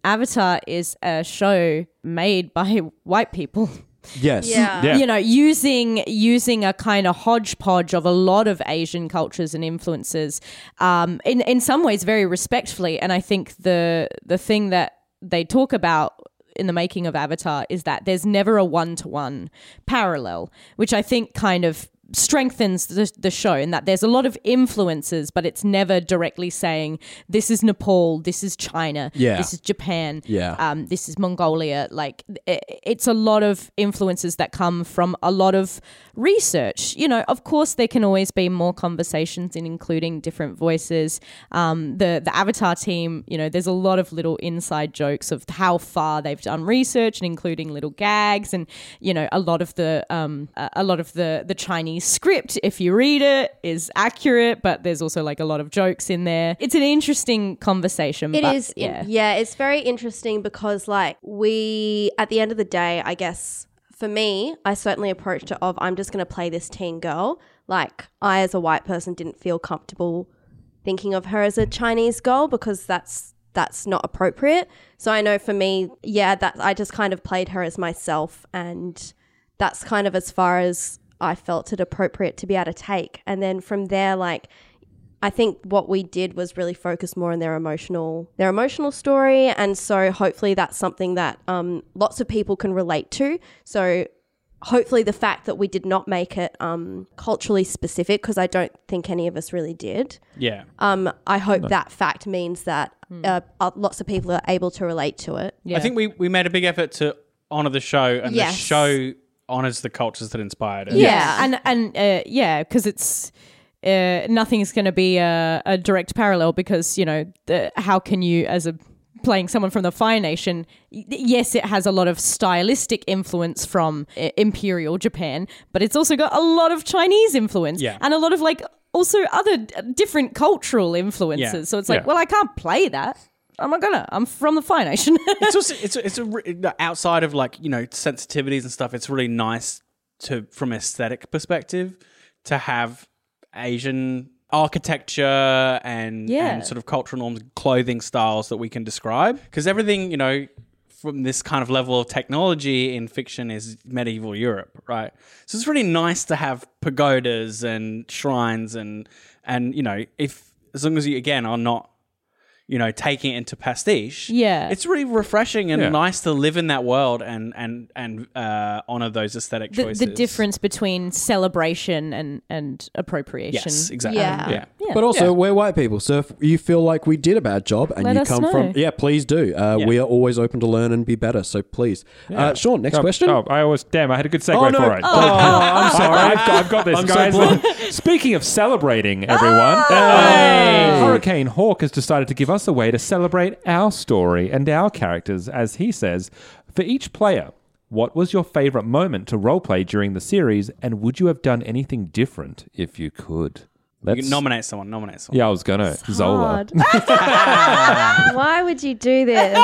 Avatar is a show made by white people. Yes. Yeah. Yeah. You know, using using a kind of hodgepodge of a lot of Asian cultures and influences, um, in in some ways very respectfully. And I think the the thing that they talk about in the making of Avatar is that there's never a one to one parallel, which I think kind of strengthens the, the show in that there's a lot of influences, but it's never directly saying this is Nepal, this is China, Yeah. this is Japan, Yeah. um, this is Mongolia. Like it, it's a lot of influences that come from a lot of research. You know, of course, there can always be more conversations in including different voices. Um, the the Avatar team, you know, there's a lot of little inside jokes of how far they've done research and including little gags, and you know, a lot of the um, a a lot of the the Chinese script, if you read it, is accurate, but there's also like a lot of jokes in there. It's an interesting conversation. It but, is, yeah. yeah, it's very interesting because, like, we, at the end of the day, I guess, for me, I certainly approached it of, I'm just going to play this teen girl. Like, I, as a white person, didn't feel comfortable thinking of her as a Chinese girl because that's that's not appropriate. So I know for me, yeah, that I just kind of played her as myself, and that's kind of as far as I felt it appropriate to be able to take. And then from there, like, I think what we did was really focus more on their emotional, their emotional story. And so hopefully that's something that um, lots of people can relate to. So hopefully the fact that we did not make it um, culturally specific, because I don't think any of us really did. Yeah. Um, I hope that fact means that uh, uh, lots of people are able to relate to it. Yeah. I think we, we made a big effort to honour the show, and Yes. the show honours the cultures that inspired it. Yeah. and and uh, yeah, because it's uh, nothing's going to be a, a direct parallel because you know the, how can you as a playing someone from the Fire Nation? y- Yes, it has a lot of stylistic influence from uh, Imperial Japan, but it's also got a lot of Chinese influence Yeah. and a lot of like also other d- different cultural influences. Yeah. So it's like, Yeah. well, I can't play that. I'm not gonna. I'm from the Fire Nation. It's also it's a, it's a re- outside of like you know sensitivities and stuff. It's really nice to from aesthetic perspective to have Asian architecture and Yeah. and sort of cultural norms, clothing styles that we can describe, because everything you know from this kind of level of technology in fiction is medieval Europe, right? So it's really nice to have pagodas and shrines and and you know if as long as you again are not you know, taking it into pastiche. Yeah. It's really refreshing and Yeah. nice to live in that world and and and uh, honor those aesthetic the, choices. the difference between celebration and and appropriation. Yes, exactly. Yeah. Yeah. Yeah. But also, we're white people, so if you feel like we did a bad job and Let you us come know. from, yeah, please do. Uh, Yeah. We are always open to learn and be better. So please, uh, Sean, next Oh, question. Oh, I always damn. I had a good segue Oh, no. for it. Oh, I'm sorry. I've, I've got, I've got this, I'm so guys. blunt. Speaking of celebrating, everyone, Hey. uh, Hurricane Hawk has decided to give us a way to celebrate our story and our characters, as he says. For each player, what was your favorite moment to roleplay during the series, and would you have done anything different if you could? You can nominate someone. Nominate someone. Yeah, I was gonna Zola. Hard. Why would you do this?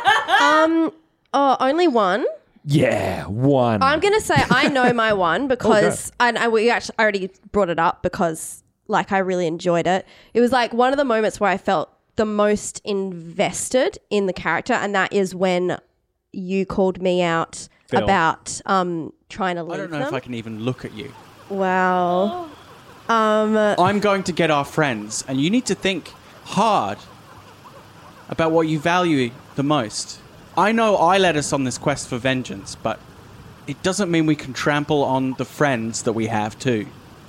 Um. Oh, only one. Yeah, one. I'm gonna say I know my one because and I we actually I already brought it up because like I really enjoyed it. It was like one of the moments where I felt the most invested in the character, and that is when you called me out Phil. about um trying to leave I don't know them. if I can even look at you. Wow. Um. I'm going to get our friends, and you need to think hard about what you value the most. I know I led us on this quest for vengeance, but it doesn't mean we can trample on the friends that we have too.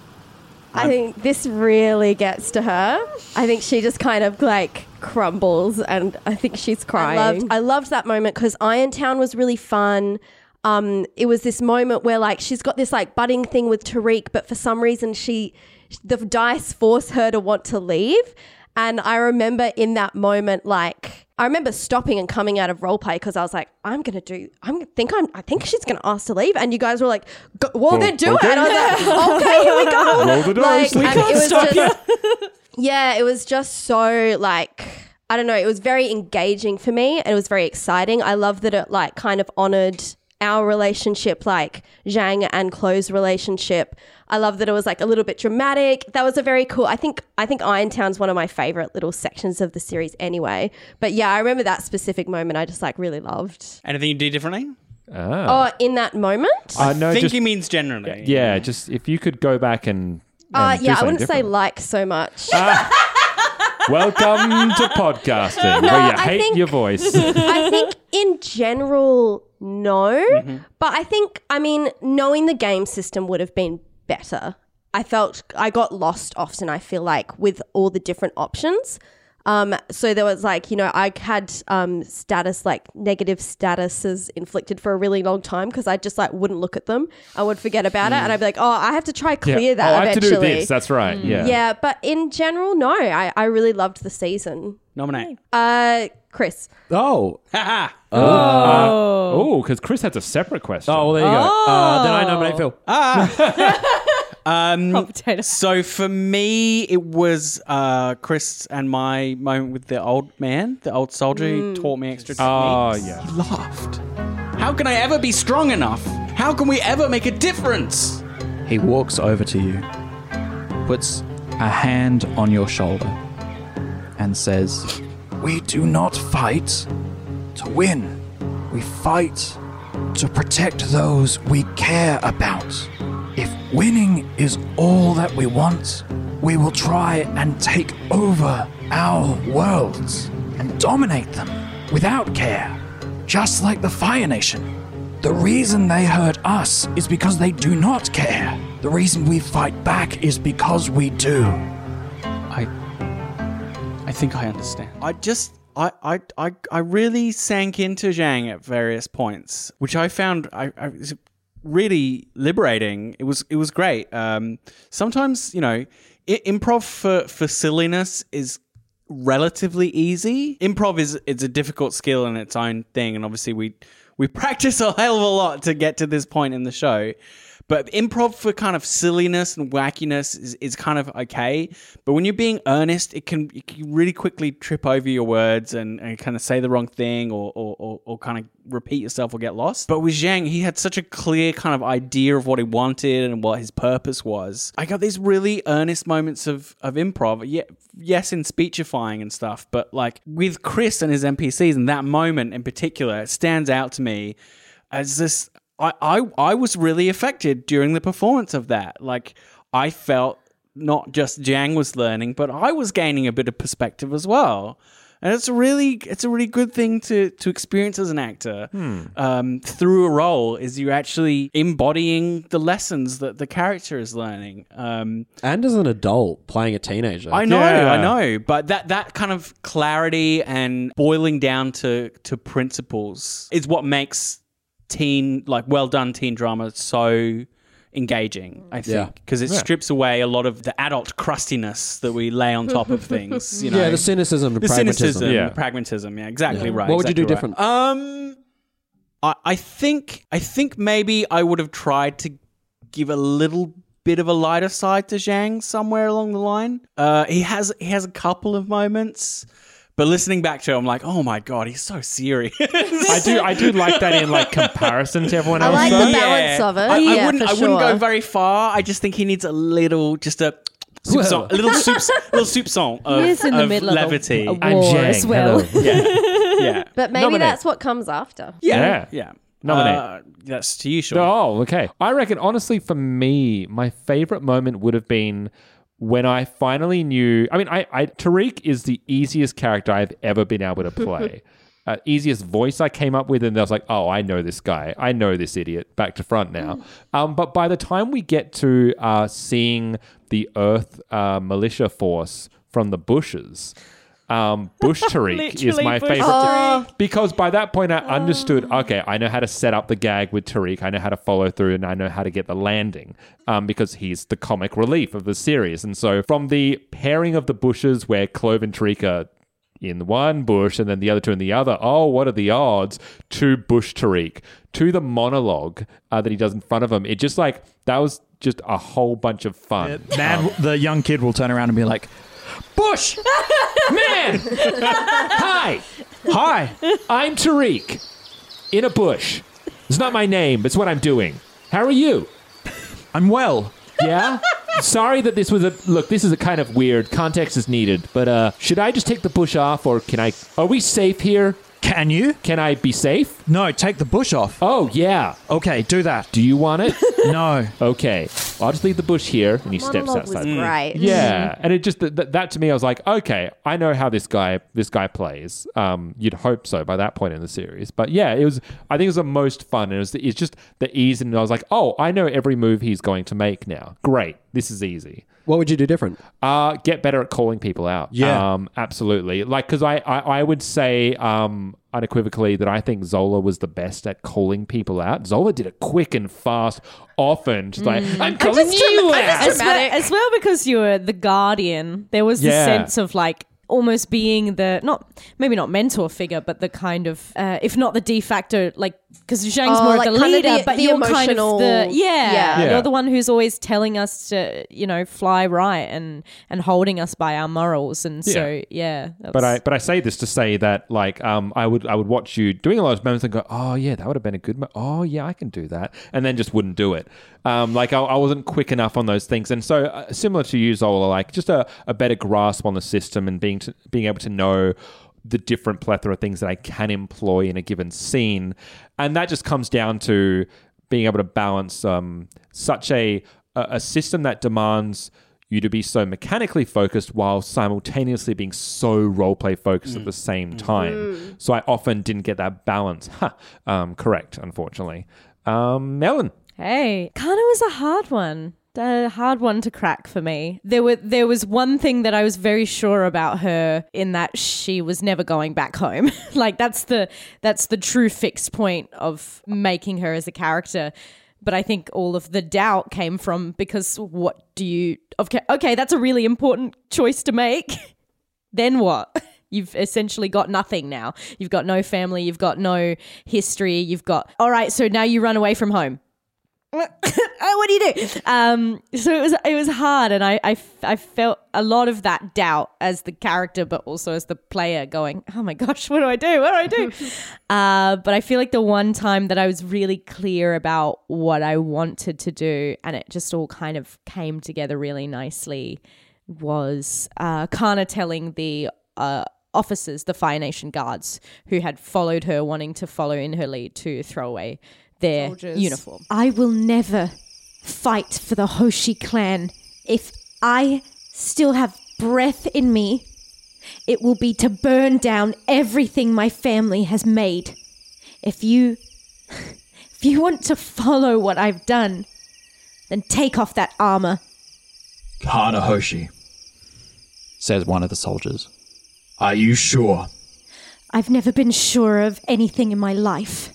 I think this really gets to her. I think she just kind of like crumbles, and I think she's crying. I loved, I loved that moment because Irontown was really fun. Um, it was this moment where like she's got this like budding thing with Tariq, but for some reason she, the dice force her to want to leave. And I remember in that moment, like, I remember stopping and coming out of roleplay because I was like, I'm going to do, I'm think I'm, I think she's going to ask to leave. And you guys were like, Go, well, then do okay. it. And I was like, okay, here we go. Roll the dice. Like, We and can't it was stop just, yeah, it was just so like, I don't know, it was very engaging for me and it was very exciting. I love that it like kind of honored our relationship, like Zhang and Chloe's relationship. I love that it was like a little bit dramatic. That was a very cool. I think I think Irontown's one of my favorite little sections of the series anyway. But yeah, I remember that specific moment. I just like really loved. Anything you do differently? Ah. Oh, in that moment? I know. I think just, he means generally. yeah, just if you could go back and. and Uh, do yeah, I something wouldn't say different. like so much. Welcome to podcasting, No, where you I hate think- your voice. I think in general, no. Mm-hmm. But I think, I mean, knowing the game system would have been better. I felt I got lost often, I feel like, with all the different options. Um, so there was like, you know, I had um, status, like negative statuses inflicted for a really long time because I just like wouldn't look at them. I would forget about it and I'd be like, oh, I have to try clear Yeah. that oh, I have eventually. to do this. That's right. Yeah. Yeah, but in general, no. I, I really loved the season. Nominate. Uh, Chris. Oh. Haha. Oh, because Chris has a separate question. Oh, well, there you go. Uh, then I nominate Phil. Um, Hot potato. so for me, it was uh, Chris and my moment with the old man, the old soldier who taught me extra Oh, techniques. yeah. He laughed. How can I ever be strong enough? How can we ever make a difference? He walks over to you, puts a hand on your shoulder, and says, "We do not fight to win. We fight to protect those we care about. If winning is all that we want, we will try and take over our worlds and dominate them without care, just like the Fire Nation. The reason they hurt us is because they do not care. The reason we fight back is because we do." I, I think I understand. I just, I, I, I, I really sank into Zhang at various points, which I found I, I was really liberating. It was, it was great. Um, sometimes, you know, I- improv for, for silliness is relatively easy. Improv is it's a difficult skill in its own thing, and obviously we we practice a hell of a lot to get to this point in the show. But improv for kind of silliness and wackiness is, is kind of okay. But when you're being earnest, it can, it can really quickly trip over your words and, and kind of say the wrong thing or, or, or, or kind of repeat yourself or get lost. But with Zhang, he had such a clear kind of idea of what he wanted and what his purpose was. I got these really earnest moments of, of improv. Yeah, yes, in speechifying and stuff. But like with Chris and his N P Cs and that moment in particular, it stands out to me as this... I, I I was really affected during the performance of that. Like, I felt not just Zhang was learning, but I was gaining a bit of perspective as well. And it's a really it's a really good thing to to experience as an actor um, through a role, is you're actually embodying the lessons that the character is learning. Um, And as an adult playing a teenager. I know, Yeah. I know, but that that kind of clarity and boiling down to to principles is what makes teen, like well done teen drama so engaging, I Yeah. think, because it Yeah. strips away a lot of the adult crustiness that we lay on top of things. You know, yeah, the cynicism, the, the pragmatism. cynicism, Yeah. the pragmatism. Yeah, exactly Yeah. right. What would you do exactly right. Um, I, I think I think maybe I would have tried to give a little bit of a lighter side to Zhang somewhere along the line. Uh, he has he has a couple of moments. But listening back to it, I'm like, oh my God, he's so serious. I do. I do like that in like comparison to everyone I else. like though. the balance of it. I, I Yeah, wouldn't. for I wouldn't sure. go very far. I just think he needs a little, just a soupçon, a little soup, little soupçon of, He is in the of middle levity. of a, a I'm war Zhang. as well. Hello. yeah, yeah, But maybe Nominate. that's what comes after. yeah, Yeah. yeah. Nominate. Uh, that's to you, Sean. Oh, okay. I reckon, honestly, for me, my favorite moment would have been when I finally knew. I mean, I, I Tariq is the easiest character I've ever been able to play. uh, easiest voice I came up with, and I was like, oh, I know this guy. I know this idiot back to front now. Um, but by the time we get to uh, seeing the Earth uh, militia force from the bushes, um, Bush Tariq is Literally my Bush favorite. Tariq. Because by that point, I understood, okay, I know how to set up the gag with Tariq. I know how to follow through, and I know how to get the landing um, because he's the comic relief of the series. And so from the pairing of the bushes where Clove and Tariq are in one bush and then the other two in the other, oh, what are the odds, to Bush Tariq, to the monologue uh, that he does in front of him. It just like, that was just a whole bunch of fun. Man, the young kid will turn around and be like, Bush! Man! Hi! "Hi." I'm Tariq in a bush. It's not my name. It's what I'm doing. How are you? I'm well. Yeah? Sorry that this was a... Look, this is a kind of weird. Context is needed. But uh, should I just take the bush off or can I... Are we safe here? Can you? Can I be safe? No, take the bush off. Oh, yeah. Okay, do that. Do you want it? No. Okay. I'll just leave the bush here. And he steps Monologue was outside. great. Yeah, and it just th- th- that to me, I was like, okay, I know how this guy this guy plays. Um, you'd hope so by that point in the series, but yeah, it was. I think it was the most fun. It was. It's just the ease, and I was like, oh, I know every move he's going to make now. Great, this is easy. What would you do different? Uh, get better at calling people out. Yeah. Um, absolutely. Like, because I, I, I would say um, unequivocally that I think Zola was the best at calling people out. Zola did it quick and fast, often. Just like, I'm calling you out. As well, as well because you were the guardian, there was the Yeah. sense of like almost being the not maybe not mentor figure, but the kind of uh, if not the de facto, like because Zhang's Oh, more like of the kind of leader, the- but the you're kind of emotional- the yeah, Yeah. Yeah. you're the one who's always telling us to you know fly right and and holding us by our morals, and so yeah. that But was- I but I say this to say that like um I would I would watch you doing a lot of moments and go, oh yeah, that would have been a good mo- oh yeah, I can do that, and then just wouldn't do it. Um like I, I wasn't quick enough on those things, and so uh, similar to you, Zola, like just a, a better grasp on the system and being to, being able to know the different plethora of things that I can employ in a given scene, and that just comes down to being able to balance um such a a, a system that demands you to be so mechanically focused while simultaneously being so roleplay focused at the same time. So I often didn't get that balance. Ha, um, correct, unfortunately. Um, Ellen. Hey, Kana was a hard one. A hard one to crack for me. There were there was one thing that I was very sure about her in that she was never going back home. Like that's the that's the true fixed point of making her as a character. But I think all of the doubt came from because what do you okay, okay, that's a really important choice to make. Then what? You've essentially got nothing now. You've got no family, you've got no history, you've got all right, so now you run away from home. Oh, what do you do? Um, so it was it was hard, and I, I, I felt a lot of that doubt as the character, but also as the player, going, "Oh my gosh, what do I do? What do I do?" uh, but I feel like the one time that I was really clear about what I wanted to do, and it just all kind of came together really nicely, was uh, Kana telling the uh, officers, the Fire Nation guards, who had followed her, wanting to follow in her lead, to throw away their Soldiers. uniform. I will never fight for the Hoshi clan. If I still have breath in me, it will be to burn down everything my family has made. If you if you want to follow what I've done, then take off that armor. Kana Hoshi, says one of the soldiers. Are you sure? I've never been sure of anything in my life.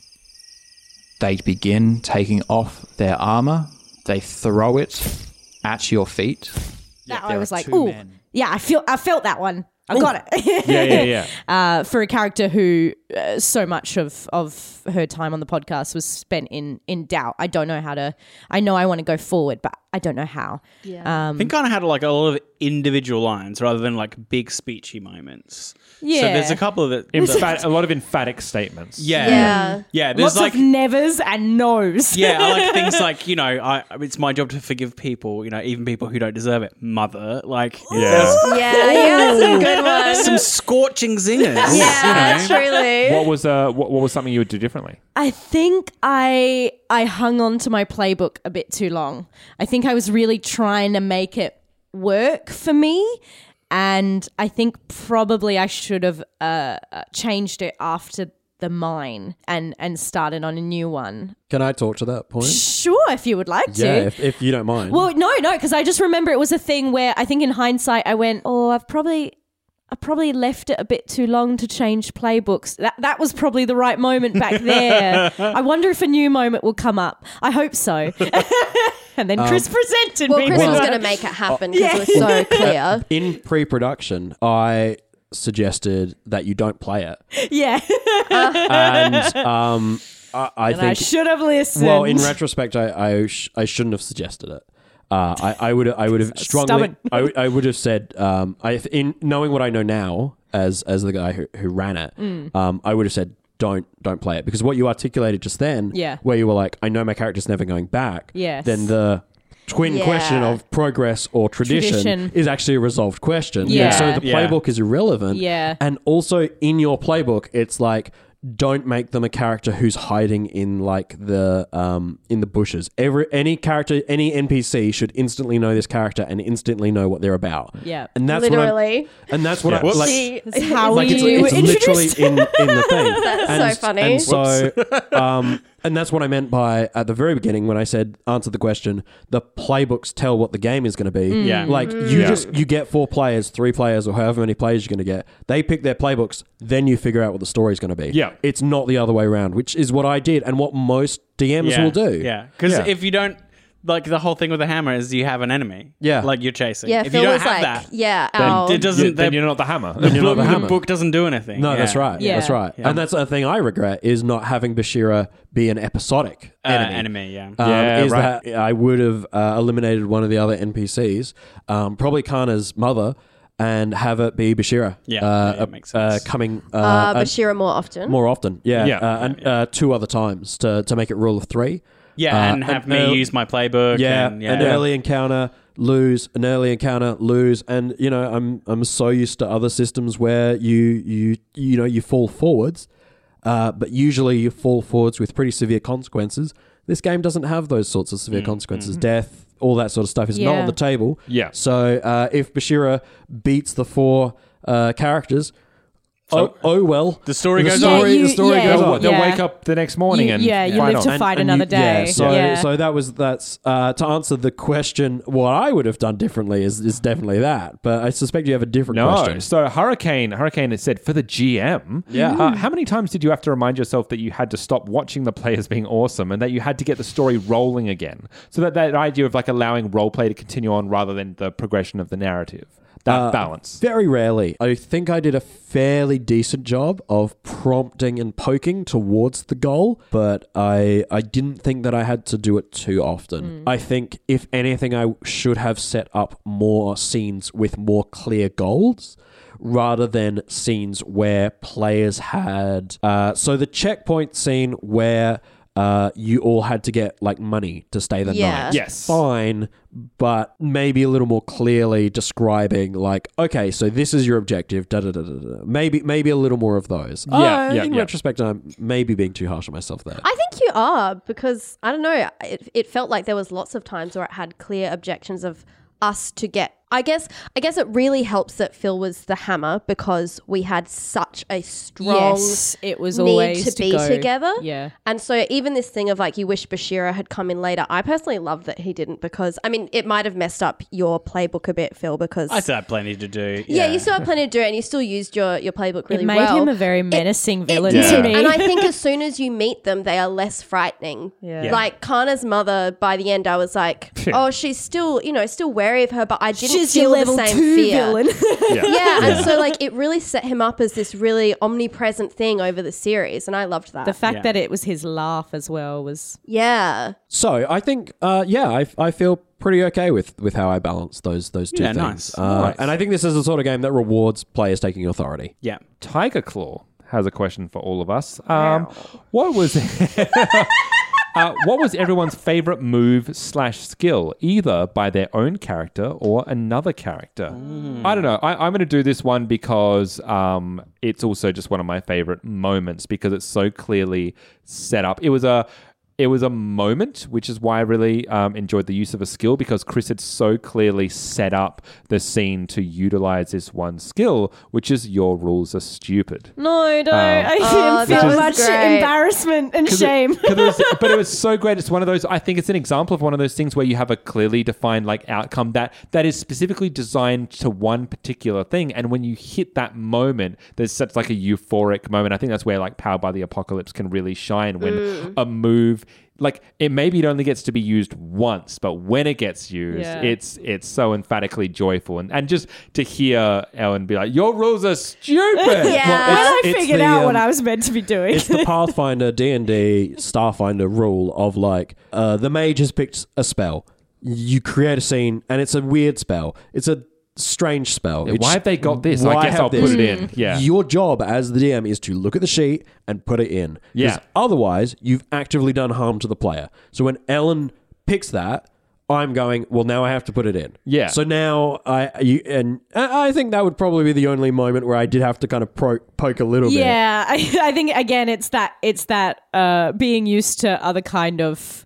They begin taking off their armor. They throw it at your feet. That there I was are like, two ooh, men. yeah, I feel I felt that one. I got it. Yeah, yeah, yeah. uh, for a character who uh, so much of, of her time on the podcast was spent in, in doubt. I don't know how to, I know I want to go forward, but I don't know how. Yeah. Um, I think kind of had like a lot of individual lines rather than like big speechy moments. Yeah. So there's a couple of it. Emphat- a lot of emphatic statements. Yeah. Yeah. Yeah. There's Lots like. of nevers and nos. Yeah, I like things like, you know, I it's my job to forgive people, you know, even people who don't deserve it. Mother, like, Yeah. Yeah, you had some good ones. some scorching zingers. Yeah, you know? truly. What was uh what, what was something you would do differently? I think I I hung on to my playbook a bit too long. I think I was really trying to make it work for me. And I think probably I should have uh, uh, changed it after the mine and, and started on a new one. Can I talk to that point? Sure, if you would like to. Yeah, if, if you don't mind. Well, no, no, because I just remember it was a thing where I think in hindsight I went, oh, I've probably... I probably left it a bit too long to change playbooks. That that was probably the right moment back there. I wonder if a new moment will come up. I hope so. And then Chris presented Well, me. Chris with was that. going to make it happen because it was so clear. In pre-production, I suggested that you don't play it, Yeah. and um, I, I and think I should have listened. well, in retrospect, I I, sh- I shouldn't have suggested it. Uh, I, I would I would have strongly Stubborn. I, w- I would have said um, I in knowing what I know now as as the guy who, who ran it, Mm. um, I would have said don't don't play it. Because what you articulated just then, Yeah. where you were like, I know my character's never going back, Yes. then the twin Yeah. question of progress or tradition, Tradition. is actually a resolved question. Yeah. And so the Yeah. playbook is irrelevant. Yeah. And also in your playbook, it's like, don't make them a character who's hiding in like the um in the bushes. Every any character, any N P C should instantly know this character and instantly know what they're about. Yeah. And that's Literally. what I'm, and that's what Yeah. I Whoops. like. See, That's how Like it's, you it's introduced- literally in, in the thing. That's and, so funny. And so, um, and that's what I meant by at the very beginning when I said answer the question. The playbooks tell what the game is going to be. Yeah. Like you Yeah. just you get four players, three players, or however many players you're going to get. They pick their playbooks, then you figure out what the story is going to be. Yeah. It's not the other way around, which is what I did and what most D Ms yeah. will do. Yeah, because Yeah. if you don't, like the whole thing with the hammer is you have an enemy. Yeah. like you're chasing. Yeah, if Phil you don't was have like, that, yeah, then our, it doesn't. Yeah, then the, you're not the hammer. the, you're not book, the the hammer. book doesn't do anything. No, Yeah. that's right. Yeah. That's right. Yeah. And that's the thing I regret is not having Bashira be an episodic Uh, enemy. enemy. Yeah. Um, Yeah, is right. that I would have uh, eliminated one of the other N P Cs, um, probably Kana's mother, and have it be Bashira. Yeah, uh, yeah, uh, makes uh, sense. coming uh, uh, uh, Bashira more often. more often. Yeah, Yeah. uh, and uh, two other times to to make it rule of three. yeah, uh, and have an me earl- use my playbook. Yeah, and, yeah. an early encounter, lose, an early encounter, lose, and you know I'm I'm so used to other systems where you you you know you fall forwards, uh, but usually you fall forwards with pretty severe consequences. This game doesn't have those sorts of Mm, severe consequences. Death, all that sort of stuff is not Yeah. on the table. Yeah. So uh, if Bashira beats the four uh, characters, oh, oh well. The story the goes story, on. Yeah, you- the story yeah. goes They'll, on. they'll Yeah. wake up the next morning You- and yeah, you fight live on. to fight another day. Yeah, so Yeah. so that was that's uh, to answer the question. What I would have done differently is is definitely that. But I suspect you have a different No, question. so Hurricane, Hurricane has said for the G M. Yeah. Uh, how many times did you have to remind yourself that you had to stop watching the players being awesome and that you had to get the story rolling again? So that that idea of like allowing role play to continue on rather than the progression of the narrative, that Uh, balance. Very rarely. I think I did a fairly decent job of prompting and poking towards the goal, but I I didn't think that I had to do it too often. I think if anything, I should have set up more scenes with more clear goals, rather than scenes where players had. Uh, so the checkpoint scene where. Uh, you all had to get like money to stay the Yeah. night. Yes. Fine, but maybe a little more clearly describing like, okay, so this is your objective. Da da da da da. Maybe maybe a little more of those. Yeah, Uh, yeah, in yeah. retrospect, I'm maybe being too harsh on myself there. I think you are because I don't know. It, it felt like there was lots of times where it had clear objections of us to get. I guess. I guess it really helps that Phil was the hammer because we had such a strong Yes, it was need always to to be go. together. Yeah. And so even this thing of like you wish Bashira had come in later, I personally love that he didn't because I mean it might have messed up your playbook a bit, Phil, because I still have plenty to do. yeah, you still had plenty to do and you still used your, your playbook really It made well. him a very menacing villain It to did. me. And I think as soon as you meet them, they are less frightening. Yeah. Yeah. Like Kana's mother, by the end, I was like, oh, she's still, you know, still wary of her, but I didn't She's feel your level the same two fear. villain. Yeah. Yeah, and so like it really set him up as this really omnipresent thing over the series, and I loved that. The fact Yeah. that it was his laugh as well was yeah, So I think, uh, yeah, I, I feel pretty okay with, with how I balance those those two Yeah, things. nice. Uh, Nice. And I think this is the sort of game that rewards players taking authority. Yeah. Tiger Claw has a question for all of us. Um, what was uh, what was everyone's favorite move slash skill, either by their own character or another character? I don't know. I, I'm going to do this one because um, it's also just one of my favorite moments because it's so clearly set up. It was a It was a moment, which is why I really um, enjoyed the use of a skill because Chris had so clearly set up the scene to utilize this one skill, which is your rules are stupid. no, no. I Oh, feel that was much great. embarrassment and 'Cause it- shame. 'cause it was- but it was so great. It's one of those. I think it's an example of one of those things where you have a clearly defined like outcome that that is specifically designed to one particular thing, and when you hit that moment, there's such like a euphoric moment. I think that's where like Powered by the Apocalypse can really shine when Mm. a move. Like it maybe it only gets to be used once, but when it gets used, Yeah. it's it's so emphatically joyful, and and just to hear Ellen be like, "Your rules are stupid." Yeah. when I it's figured the, out what um, I was meant to be doing. It's the Pathfinder D and D Starfinder rule of like uh, the mage has picked a spell. You create a scene, and it's a weird spell. It's a strange spell. Yeah, It's- why have they got this? I why guess have I'll put this? it in. Yeah. Your job as the D M is to look at the sheet and put it in. 'Cause Yeah. Otherwise, you've actively done harm to the player. So when Ellen picks that, I'm going, well, now I have to put it in. Yeah. So now I you, and I I think that would probably be the only moment where I did have to kind of pro- poke a little bit. Yeah, I, I think again, it's that it's that uh, being used to other kind of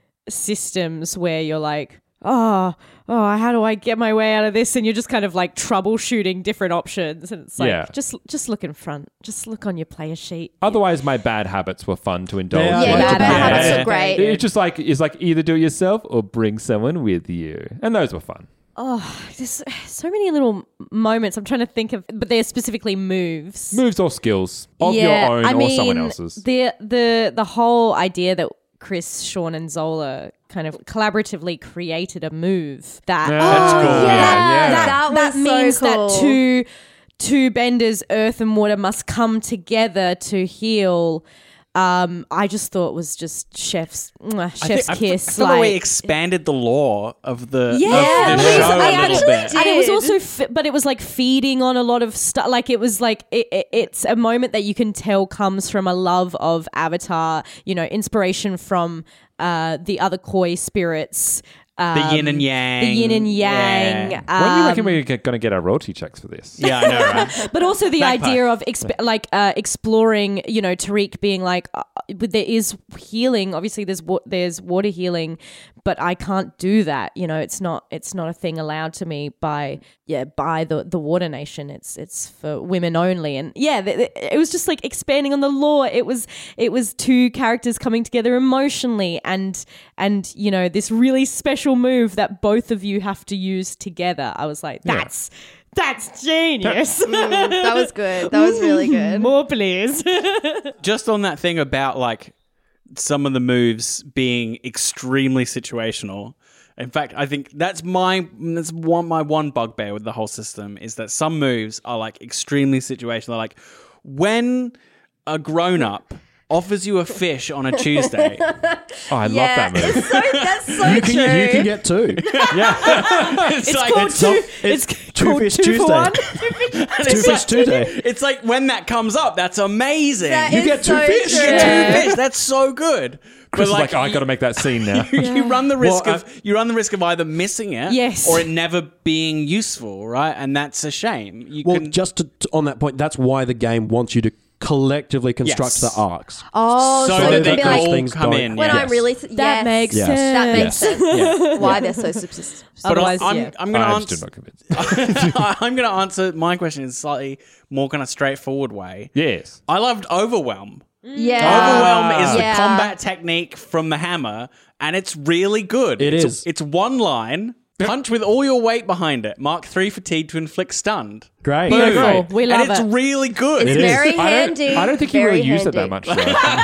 systems where you're like, oh, oh, how do I get my way out of this? And you're just kind of like troubleshooting different options, and it's like, Yeah. just just look in front, just look on your player sheet. Otherwise, my bad habits were fun to indulge. Yeah, in. Yeah, like bad to- habits yeah. are great. It's just like it's like either do it yourself or bring someone with you, and those were fun. Oh, there's so many little moments I'm trying to think of, but they're specifically moves. Moves or skills of Yeah, your own I or mean, someone else's. The the the whole idea that Chris, Sean, and Zola kind of collaboratively created a move that Yeah, that's cool. yeah. Yeah, that, That that was so means cool. that two two benders, earth and water, must come together to heal. Um, I just thought was just chef's mwah, I chef's think, I kiss. f- I feel like we like- expanded the lore of the, Yeah, of the we- show I a little actually bit. and it was did. also, fi- but it was like feeding on a lot of stuff. Like it was like it, it, it's a moment that you can tell comes from a love of Avatar. You know, inspiration from uh, the other koi spirits. Um, The yin and yang. The yin and yang. Yeah. when do you um, reckon we're going to get our royalty checks for this? Yeah, I know, right? but also the Magpie. idea of exp- like uh, exploring, you know, Tariq being like, uh, but there is healing. Obviously, there's wa- there's water healing, but I can't do that. You know, it's not it's not a thing allowed to me by yeah by the the Water Nation. It's it's for women only. And yeah, th- th- it was just like expanding on the lore. It was it was two characters coming together emotionally, and and you know this really special move that both of you have to use together. I was like, that's. That's genius. That was good. That was really good. More, please. Just on that thing about like some of the moves being extremely situational. In fact, I think that's my that's one my one bugbear with the whole system is that some moves are like extremely situational. Like when a grown up offers you a fish on a Tuesday. Oh, I Yeah, love that move. it's so, that's so You true. can, you can get two. it's, It's like called it's, two. it's It's two called fish two for Tuesday. one. Two fish Tuesday. it's like when that comes up, that's amazing. That You is get two so fish. You true. get two fish. That's so good. Chris is But like, oh, I got to make that scene now. you, you run the risk Well, of you run the risk of either missing it, Yes. or it never being useful, right? And that's a shame. You Well, can, just to, to- on that point, that's why the game wants you to collectively construct Yes. the arcs. Oh, so, so, that it they could be can like all things come don't- in. when yeah. I'm really That yes. makes Yes. sense. that makes Yes. sense. Yeah. Why they're so subsist- But Otherwise, I'm, yeah. I'm going to I'm answer. still not convinced. I'm going to answer my question in a slightly more kind of straightforward way. Yes. I loved Overwhelm. Yeah. Overwhelm is Yeah. the combat technique from the hammer, and it's really good. It it's, is. It's one line. Punch with all your weight behind it. Mark three fatigue to inflict stunned. Great. Boom. Beautiful. We love and it's it. really good. It's It is. very I don't, handy. I don't think you very really use it that handy. much. Though.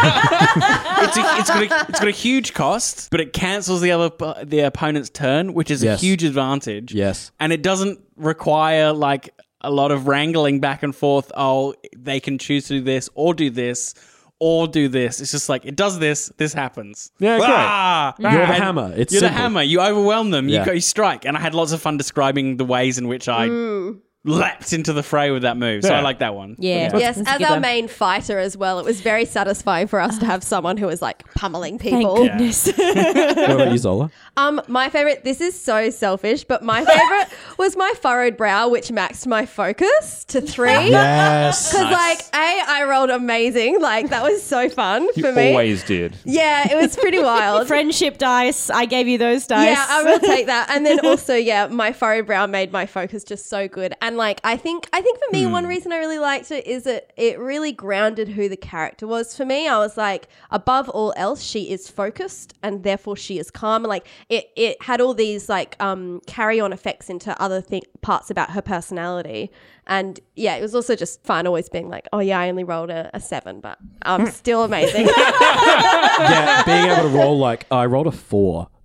it's, a, it's, got a, it's got a huge cost, but it cancels the other the opponent's turn, which is Yes. a huge advantage. Yes. And it doesn't require like a lot of wrangling back and forth. Oh, they can choose to do this or do this or do this. It's just like it does this, this happens. Yeah, great. Ah! You're the And hammer. It's you're simple. the hammer. You overwhelm them. Yeah. You go, you strike. And I had lots of fun describing the ways in which I leapt into the fray with that move. So Yeah. I like that one. Yeah. Yes, That's a as good our one. main fighter as well, it was very satisfying for us to have someone who was like pummeling Thank people. goodness. What about you, Zola? Um, my favorite. This is so selfish, but my favorite was my furrowed brow, which maxed my focus to three. Yes. Because like a, I rolled amazing. Like that was so fun You for me. always did. Yeah, it was pretty wild. Friendship dice. I gave you those dice. Yeah, I will take that. And then also, yeah, my furrowed brow made my focus just so good. And like, I think, I think for me, one reason I really liked it is that it really grounded who the character was for me. I was like, above all else, she is focused, and therefore she is calm. And like, it it had all these like um carry on effects into other th- parts about her personality. And yeah, it was also just fun always being like, oh yeah, I only rolled a, a seven, but um, still amazing. Yeah, being able to roll like I rolled a four.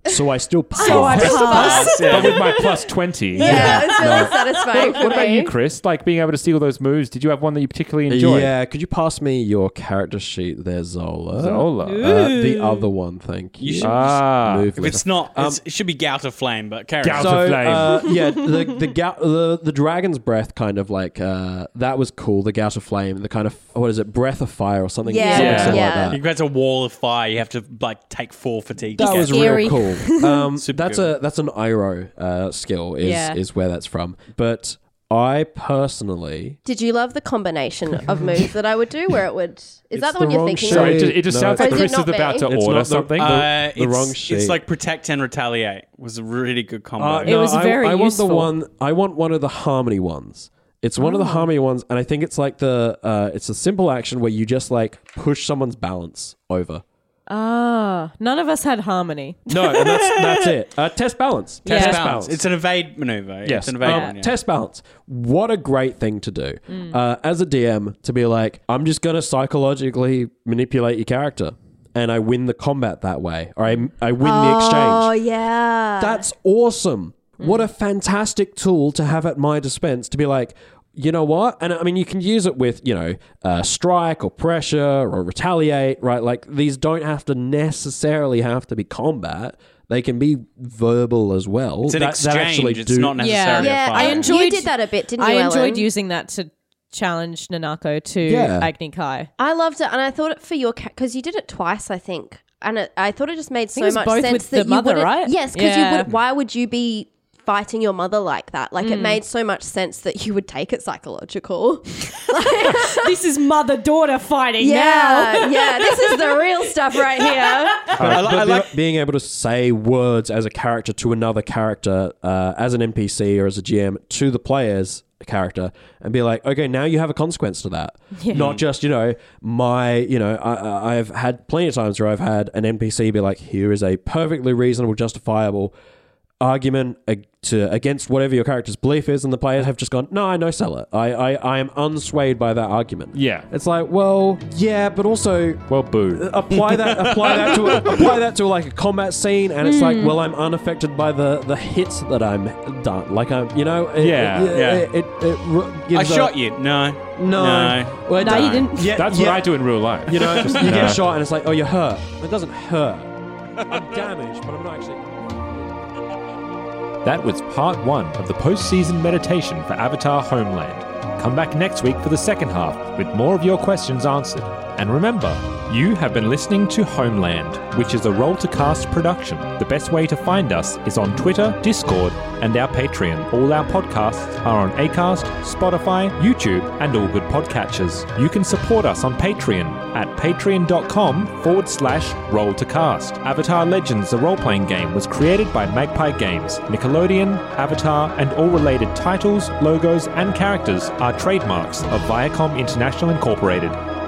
So I still pass. So I pass. But with my plus twenty. Yeah, it's really No. satisfying What, for what about me. you, Chris? Like being able to see all those moves. Did you have one that you particularly enjoyed? Yeah, could you pass me your character sheet there, Zola? Zola. Uh, the other one, thank you. You should- Ah. Move If me. it's not, Um, it's, it should be Gout of Flame, but carry Gout on. of So Flame. uh, yeah, the the, gout, the the dragon's breath kind of like uh, that was cool. The gout of flame, the kind of what is it, breath of fire or something? Yeah, something yeah. similar yeah. like He creates a wall of fire. You have to like take four fatigue. that. That to was get Scary. real cool. Um, Super that's good. a that's an Iroh uh, skill is Yeah. is where that's from. But I personally. Did you love the combination of moves that I would do where it would... Is It's that the the one you're wrong thinking shape. Sorry, it of? just, it just No, sounds it's like not- Chris is Is it not about me? to It's order not the- something. uh, Uh, the it's, wrong sheet. It's like protect and retaliate was a really good combo. Uh, It no, was I, very I want useful. the one. I want one of the harmony ones. It's one of the harmony ones, and I think it's like the. Uh, it's a simple action where you just like push someone's balance over. Ah, none of us had harmony. No, and that's that's it. Uh, test balance. Yeah. Test balance. balance. It's an evade maneuver. Yes, It's an evade um, one. Yeah. test balance. What a great thing to do uh, as a D M to be like, I'm just going to psychologically manipulate your character, and I win the combat that way, or I I win the exchange. Oh, yeah. That's awesome. What a fantastic tool to have at my dispense to be like, you know what? And I mean, you can use it with, you know, uh, strike or pressure or retaliate, right? Like these don't have to necessarily have to be combat. They can be verbal as well. It's an That- that exchange. actually It's do- not necessarily yeah, a I fight. enjoyed... You did that a bit, didn't you, I enjoyed Ellen? using that to challenge Nanako to Yeah. Agni Kai. I loved it, and I thought it for your cat because you did it twice, I think, and it, I thought it just made think so it was much both sense with that the you mother, wouldn't- right? Yes, because Yeah. you would. Why would you be fighting your mother like that? Like it made so much sense that you would take it psychological. This is mother daughter fighting now. yeah, yeah, this is the real stuff right here. But, I li- but I be- like- being able to say words as a character to another character, uh, as an N P C or as a G M to the player's character, and be like, okay, now you have a consequence to that. Not just, you know, my, you know, I, I've had plenty of times where I've had an N P C be like, here is a perfectly reasonable, justifiable argument ag- to against whatever your character's belief is, and the players have just gone, no, I no sell it. I, I, I am unswayed by that argument. Yeah. It's like, well, yeah, but also Well, boo. apply that apply that to a, apply that to like a combat scene, and it's like, well, I'm unaffected by the the hits that I'm done. Like I'm, you know, it, Yeah, it, yeah. It, it, it r- I gives a- shot you. No. No, No. Well, it No, you don't- didn't. Yeah, That's yeah, what I do in real life. You know, Just, you no. get shot, and it's like, oh, you're hurt. It doesn't hurt. I'm damaged, but I'm not actually. That was part one of the post-season meditation for Avatar Homeland. Come back next week for the second half with more of your questions answered. And remember, you have been listening to Homeland, which is a Roll to Cast production. The best way to find us is on Twitter, Discord, and our Patreon. All our podcasts are on Acast, Spotify, YouTube, and all good podcatchers. You can support us on Patreon at patreon.com forward slash roll to cast. Avatar Legends, the role-playing game, was created by Magpie Games. Nickelodeon, Avatar, and all related titles, logos, and characters are trademarks of Viacom International Incorporated.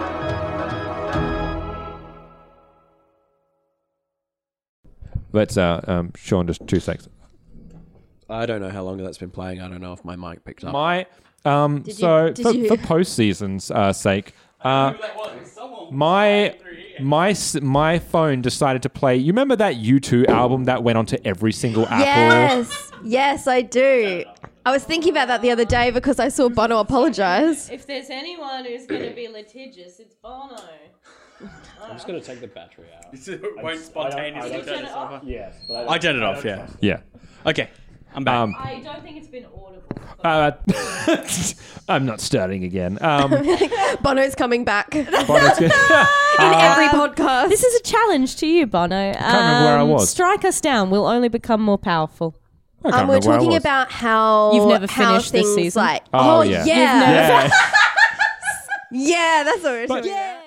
Let's, uh, um, Sean, just two seconds. I don't know how long that's been playing. I don't know if my mic picked up. My, um, Did you- so did for, you- for post-season's uh, sake, uh, my my s- my phone decided to play. You remember that U two album that went onto every single Apple? Yes, yes, I do. I was thinking about that the other day because I saw Bono apologize. If there's anyone who's going to be litigious, it's Bono. I'm just going to take the battery out. It won't spontaneously turn it off. Yes, but I turned it off, yeah. Yeah. Okay, I'm back. Um, I don't think it's been audible. uh, I'm not starting again. Um, Bono's coming back in Bono's gonna- every podcast. This is a challenge to you, Bono. I can't remember where I was. Strike us down. We'll only become more powerful. I can't Um, we're remember where I talking was. about how You've never how finished this things season? like Oh, oh, yeah. yeah Yeah. yeah that's what we're talking Yeah.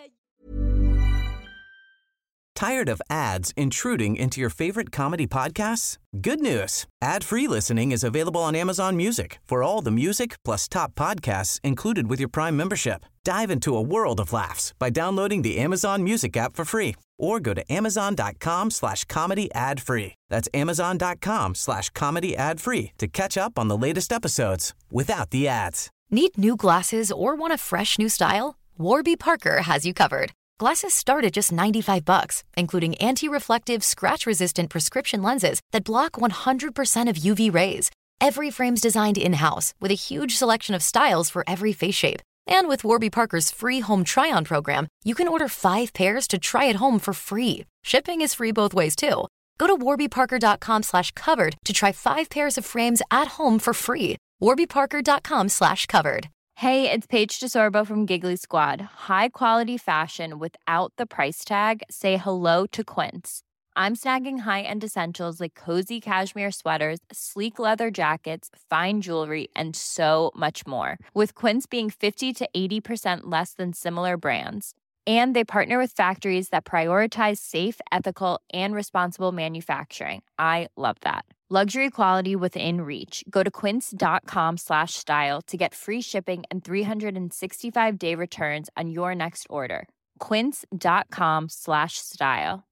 Tired of ads intruding into your favorite comedy podcasts? Good news. Ad-free listening is available on Amazon Music for all the music plus top podcasts included with your Prime membership. Dive into a world of laughs by downloading the Amazon Music app for free or go to amazon.com slash comedy ad free. That's amazon.com slash comedy ad free to catch up on the latest episodes without the ads. Need new glasses or want a fresh new style? Warby Parker has you covered. Glasses start at just ninety-five bucks, including anti-reflective, scratch-resistant prescription lenses that block one hundred percent of U V rays. Every frame's designed in-house with a huge selection of styles for every face shape. And with Warby Parker's free home try-on program, you can order five pairs to try at home for free. Shipping is free both ways, too. Go to warbyparker.com slash covered to try five pairs of frames at home for free. warbyparker.com slash covered. Hey, it's Paige DeSorbo from Giggly Squad. High quality fashion without the price tag. Say hello to Quince. I'm snagging high-end essentials like cozy cashmere sweaters, sleek leather jackets, fine jewelry, and so much more. With Quince being fifty to eighty percent less than similar brands. And they partner with factories that prioritize safe, ethical, and responsible manufacturing. I love that. Luxury quality within reach. Go to quince.com slash style to get free shipping and three sixty-five day returns on your next order. Quince.com slash style.